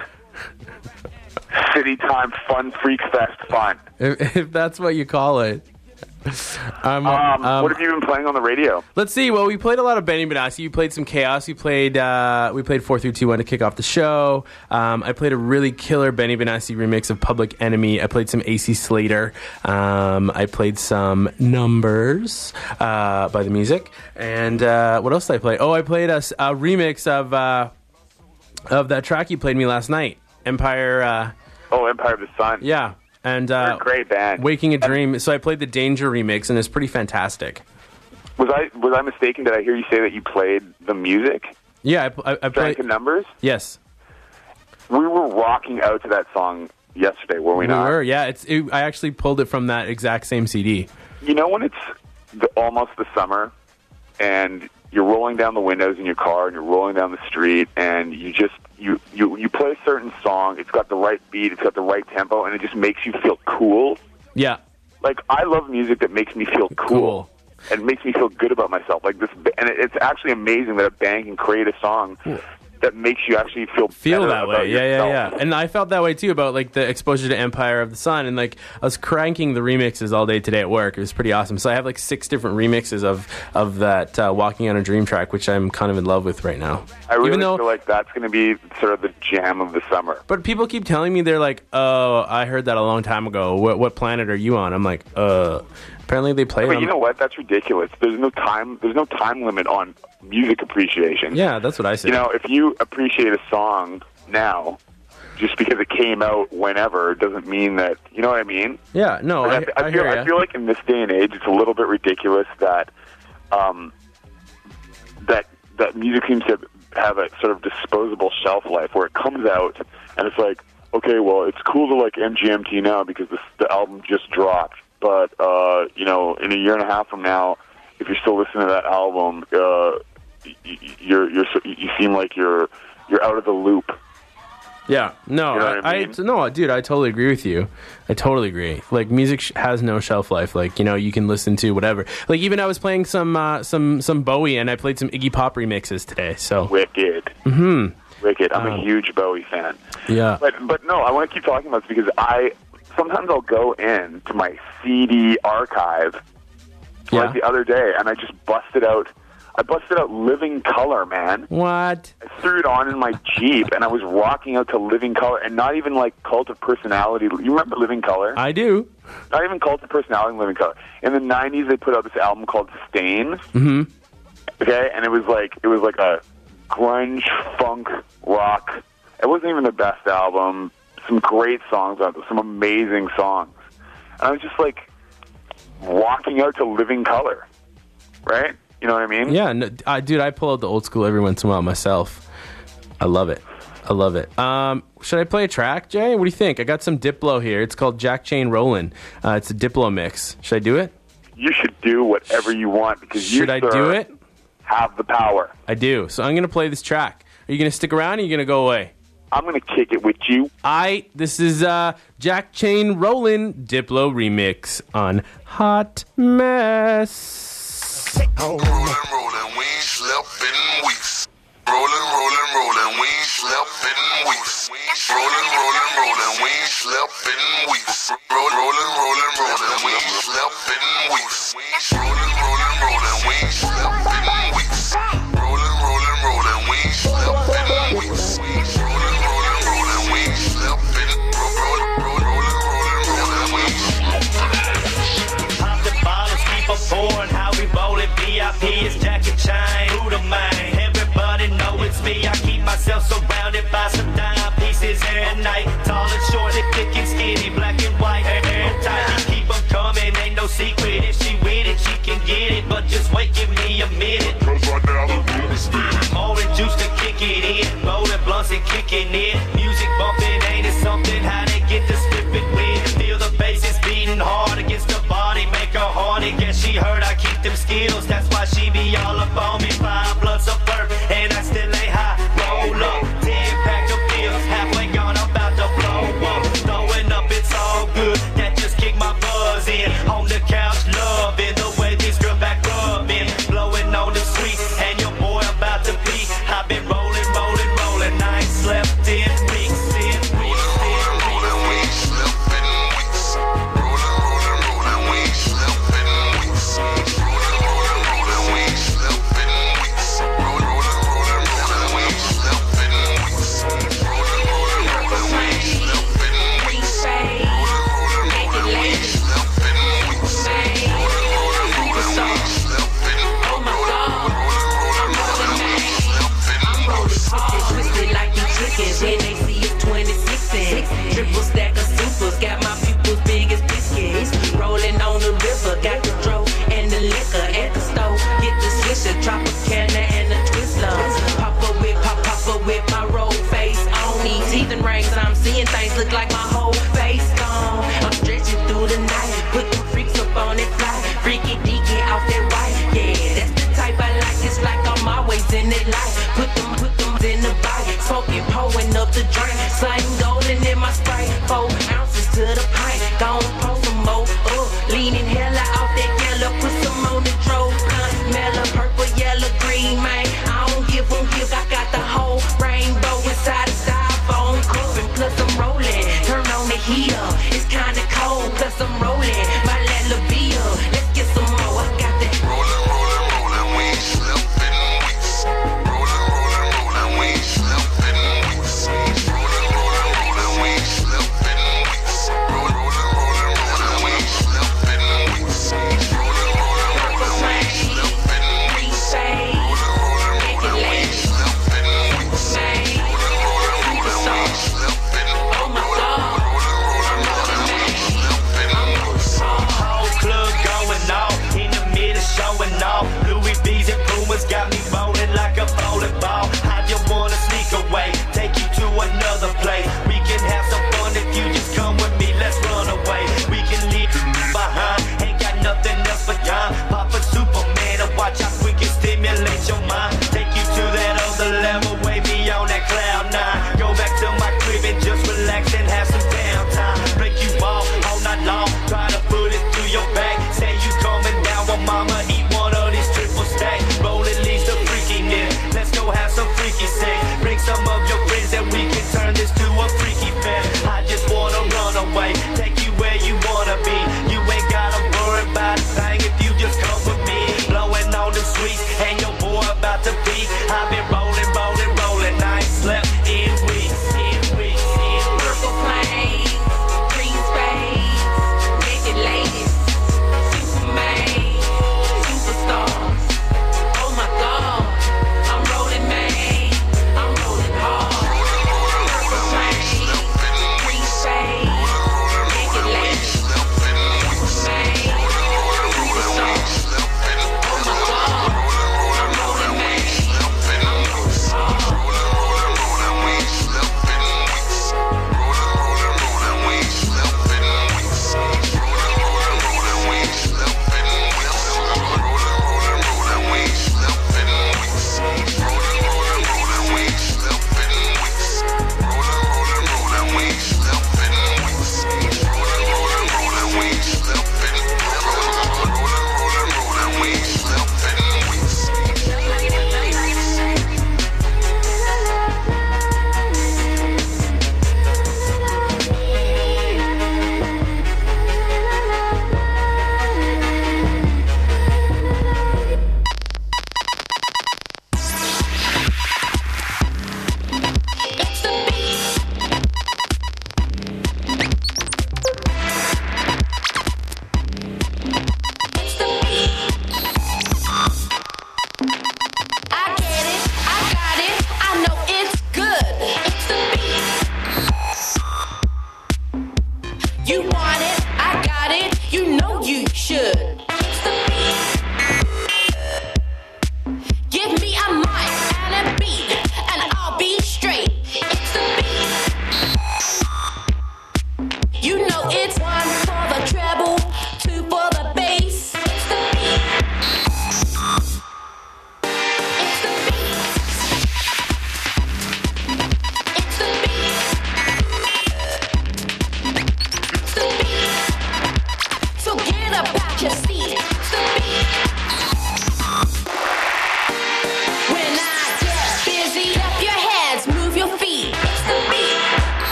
city time fun, freak fest fun. If that's what you call it. What have you been playing on the radio? Let's see. Well, we played a lot of Benny Benassi. You played some Chaos. We played 4-3-2-1 to kick off the show. I played a really killer Benny Benassi remix of Public Enemy. I played some AC Slater. I played some Numbers by The Music. And what else did I play? Oh, I played a remix of that track you played me last night, Empire. Empire of the Sun. Yeah. And they're a great band. Waking a Dream. So I played the Danger remix, and it's pretty fantastic. Was I mistaken? Did I hear you say that you played The Music? Yeah, I played Numbers. Yes, we were rocking out to that song yesterday, were we not? We were. Yeah, I actually pulled it from that exact same CD. You know when it's almost the summer, and you're rolling down the windows in your car, and you're rolling down the street, and you play a certain song. It's got the right beat. It's got the right tempo, and it just makes you feel cool. Yeah. Like, I love music that makes me feel cool. And makes me feel good about myself. Like this, and it's actually amazing that a band can create a song that makes you actually feel that way. Yeah. And I felt that way too about like the exposure to Empire of the Sun, and like I was cranking the remixes all day today at work. It was pretty awesome. So I have like 6 different remixes of that Walking on a Dream track, which I'm kind of in love with right now. I really feel like that's going to be sort of the jam of the summer. But people keep telling me, they're like, "Oh, I heard that a long time ago. What planet are you on?" I'm like, apparently they play. But you know what? That's ridiculous. There's no time limit on music appreciation. Yeah, that's what I say. You know, if you appreciate a song now, just because it came out whenever, doesn't mean that. You know what I mean? Yeah. No, I feel like in this day and age, it's a little bit ridiculous that that music seems to have a sort of disposable shelf life where it comes out and it's like, okay, well, it's cool to like MGMT now because the album just dropped. But, you know, in a year and a half from now, if you're still listening to that album, you seem like you're out of the loop. Yeah, no, you know what I mean? No, dude, I totally agree with you. I totally agree. Like, music has no shelf life. Like, you know, you can listen to whatever. Like, even I was playing some Bowie, and I played some Iggy Pop remixes today. So wicked. Mm-hmm. Wicked. I'm a huge Bowie fan. Yeah. But no, I want to keep talking about this because I sometimes I'll go in to my CD archive, like the other day, and I just busted out. I busted out Living Colour, man. What? I threw it on in my Jeep, and I was rocking out to Living Colour, and not even like Cult of Personality. You remember Living Colour? I do. Not even Cult of Personality and Living Colour. In the 90s, they put out this album called Stain. Mm-hmm. Okay, and it was like a grunge funk rock. It wasn't even the best album. Some great songs on it, some amazing songs. And I was just like walking out to Living Colour, right? You know what I mean? Yeah, no, dude, I pull out the old school every once in a while myself. I love it. I love it. Should I play a track, Jay? What do you think? I got some Diplo here. It's called Jack Chain Rollin'. It's a Diplo mix. Should I do it? You should do whatever you want because you, Should I do it? Have the power. I do. So I'm going to play this track. Are you going to stick around or are you going to go away? I'm going to kick it with you. This is Jack Chain Rollin' Diplo remix on Hot Mess. Rollin', rollin', we ain't slept in weeks. Rollin', rollin', rollin', we ain't slept in weeks. Rollin', rollin', rollin', we ain't slept in weeks. Rollin', rollin', rollin', we ain't slept in weeks. Rollin', rollin', rollin', we ain't slept in weeks. Rollin', rollin', rollin', we ain't slept in weeks. Rollin', rollin', rollin', we ain't slept in. Rollin', rollin', rollin', we ain't slept in. Pop the bottles, keep on pouring. How we rollin', VIP is Jack and Chain. Who the man? Everybody know it's me. I keep myself surrounded by some dime pieces every night. Tall and short and thick and skinny, black and white. Hold tight, keep them coming. Ain't no secret. If she with it, she can get it. But just wait, give me a minute. Cause right now the room is spinning. Orange juice to kick it in. Rolling blunts and kicking in. Music bumping, ain't it something? How they get to slip it with? Feel the bass is beating hard against the body. Make her horny. Guess she heard I keep them skills. That's why she be all up on me. 5 blunts of flirt, and I still ain't high. Roll up, 10 pack of pills. Halfway gone, I'm about to blow up. Throwing up, it's all good. That just kicked my buzz in. On the couch, loving the way these girls back rubbing. Blowing on the sweet, and your boy about to be. I've been rolling, rolling, rolling. I ain't slept in weeks. Rollin', rollin', rollin', we ain't slept in weeks. Rollin', rollin', rollin', we ain't slept in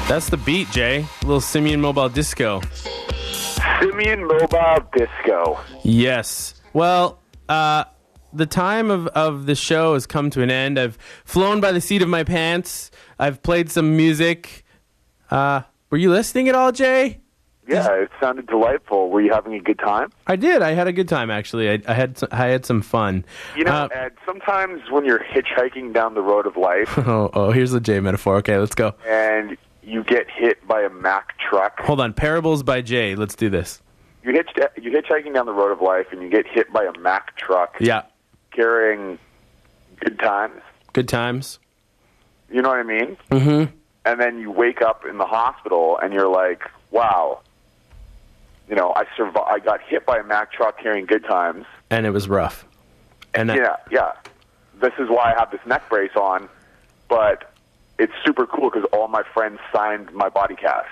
That's the beat, Jay. A little Simian Mobile Disco. Simian Mobile Disco. Yes. Well, the time of the show has come to an end. I've flown by the seat of my pants. I've played some music. Were you listening at all, Jay? Yeah, it sounded delightful. Were you having a good time? I did. I had a good time, actually. I had some fun. You know, Ed, sometimes when you're hitchhiking down the road of life... oh, here's the Jay metaphor. Okay, let's go. And you get hit by a Mack truck. Hold on. Parables by Jay. Let's do this. You're hitchhiking down the road of life, and you get hit by a Mack truck. Yeah. Carrying good times. Good times. You know what I mean? Mm-hmm. And then you wake up in the hospital, and you're like, wow... You know, I got hit by a Mack truck carrying good times. And it was rough. And yeah. This is why I have this neck brace on, but it's super cool because all my friends signed my body cast.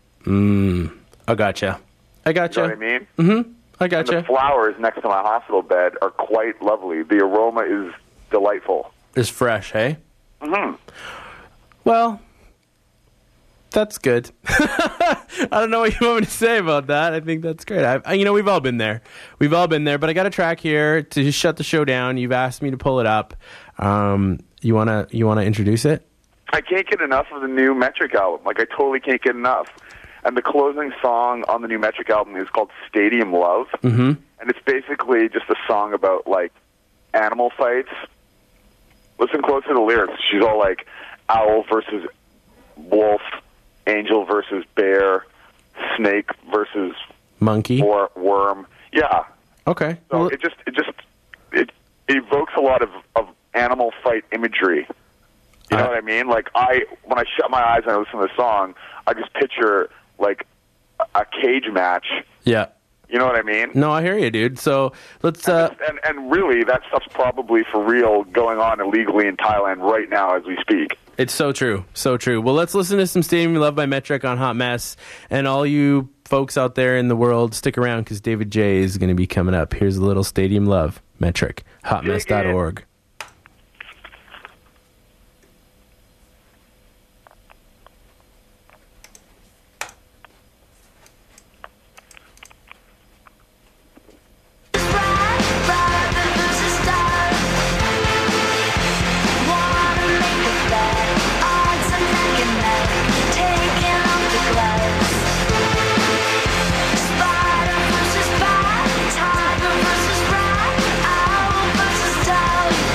I gotcha. You know what I mean? Mm-hmm. I gotcha. And the flowers next to my hospital bed are quite lovely. The aroma is delightful. It's fresh, hey? Mm-hmm. Well... That's good. I don't know what you want me to say about that. I think that's great. We've all been there. But I got a track here to shut the show down. You've asked me to pull it up. You wanna introduce it? I can't get enough of the new Metric album. Like, I totally can't get enough. And the closing song on the new Metric album is called Stadium Love. Mm-hmm. And it's basically just a song about, like, animal fights. Listen close to the lyrics. She's all like, owl versus wolf, angel versus bear, snake versus monkey or worm. Yeah. Okay. So it evokes a lot of animal fight imagery. You know what I mean? Like when I shut my eyes and I listen to the song, I just picture like a cage match. Yeah. You know what I mean? No, I hear you, dude. So let's. And really, that stuff's probably for real going on illegally in Thailand right now as we speak. It's so true. So true. Well, let's listen to some Stadium Love by Metric on Hot Mess. And all you folks out there in the world, stick around because David J is going to be coming up. Here's a little Stadium Love, Metric, hotmess.org. Spider versus bat, tiger versus rat, owl versus dove.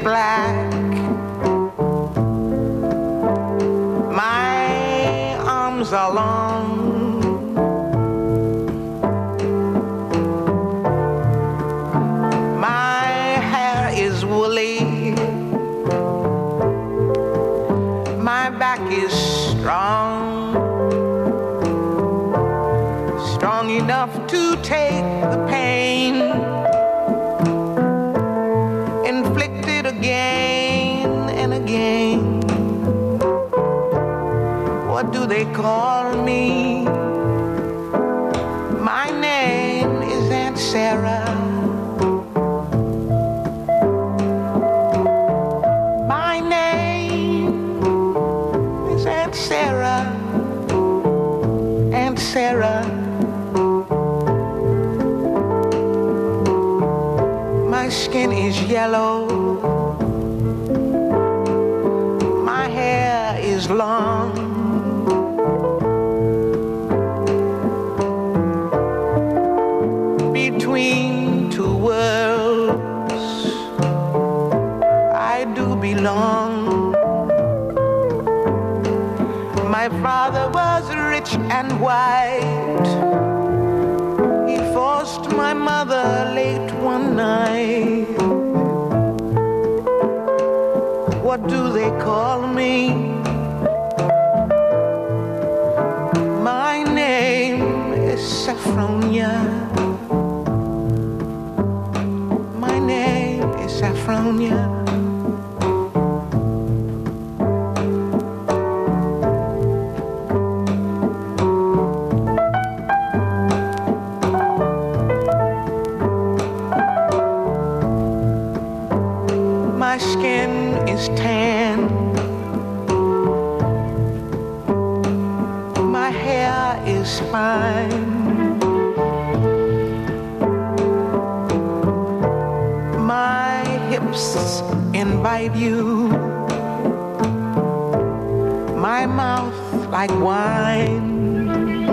black. My arms are long. My hair is woolly. My back is strong. Strong enough to take the pain inflicted again and again. What do they call me? My name is Aunt Sarah. My name is Aunt Sarah. Aunt Sarah. My skin is yellow. My hair is long. Between two worlds, I do belong. My father was rich and white. He forced my mother late one night. What do they call me? My name is Saffronia. My name is Saffronia. My skin is tan. My hair is fine. My hips invite you. My mouth like wine.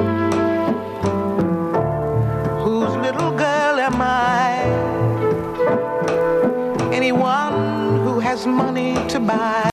Whose little girl am I? Anyone who has money to buy.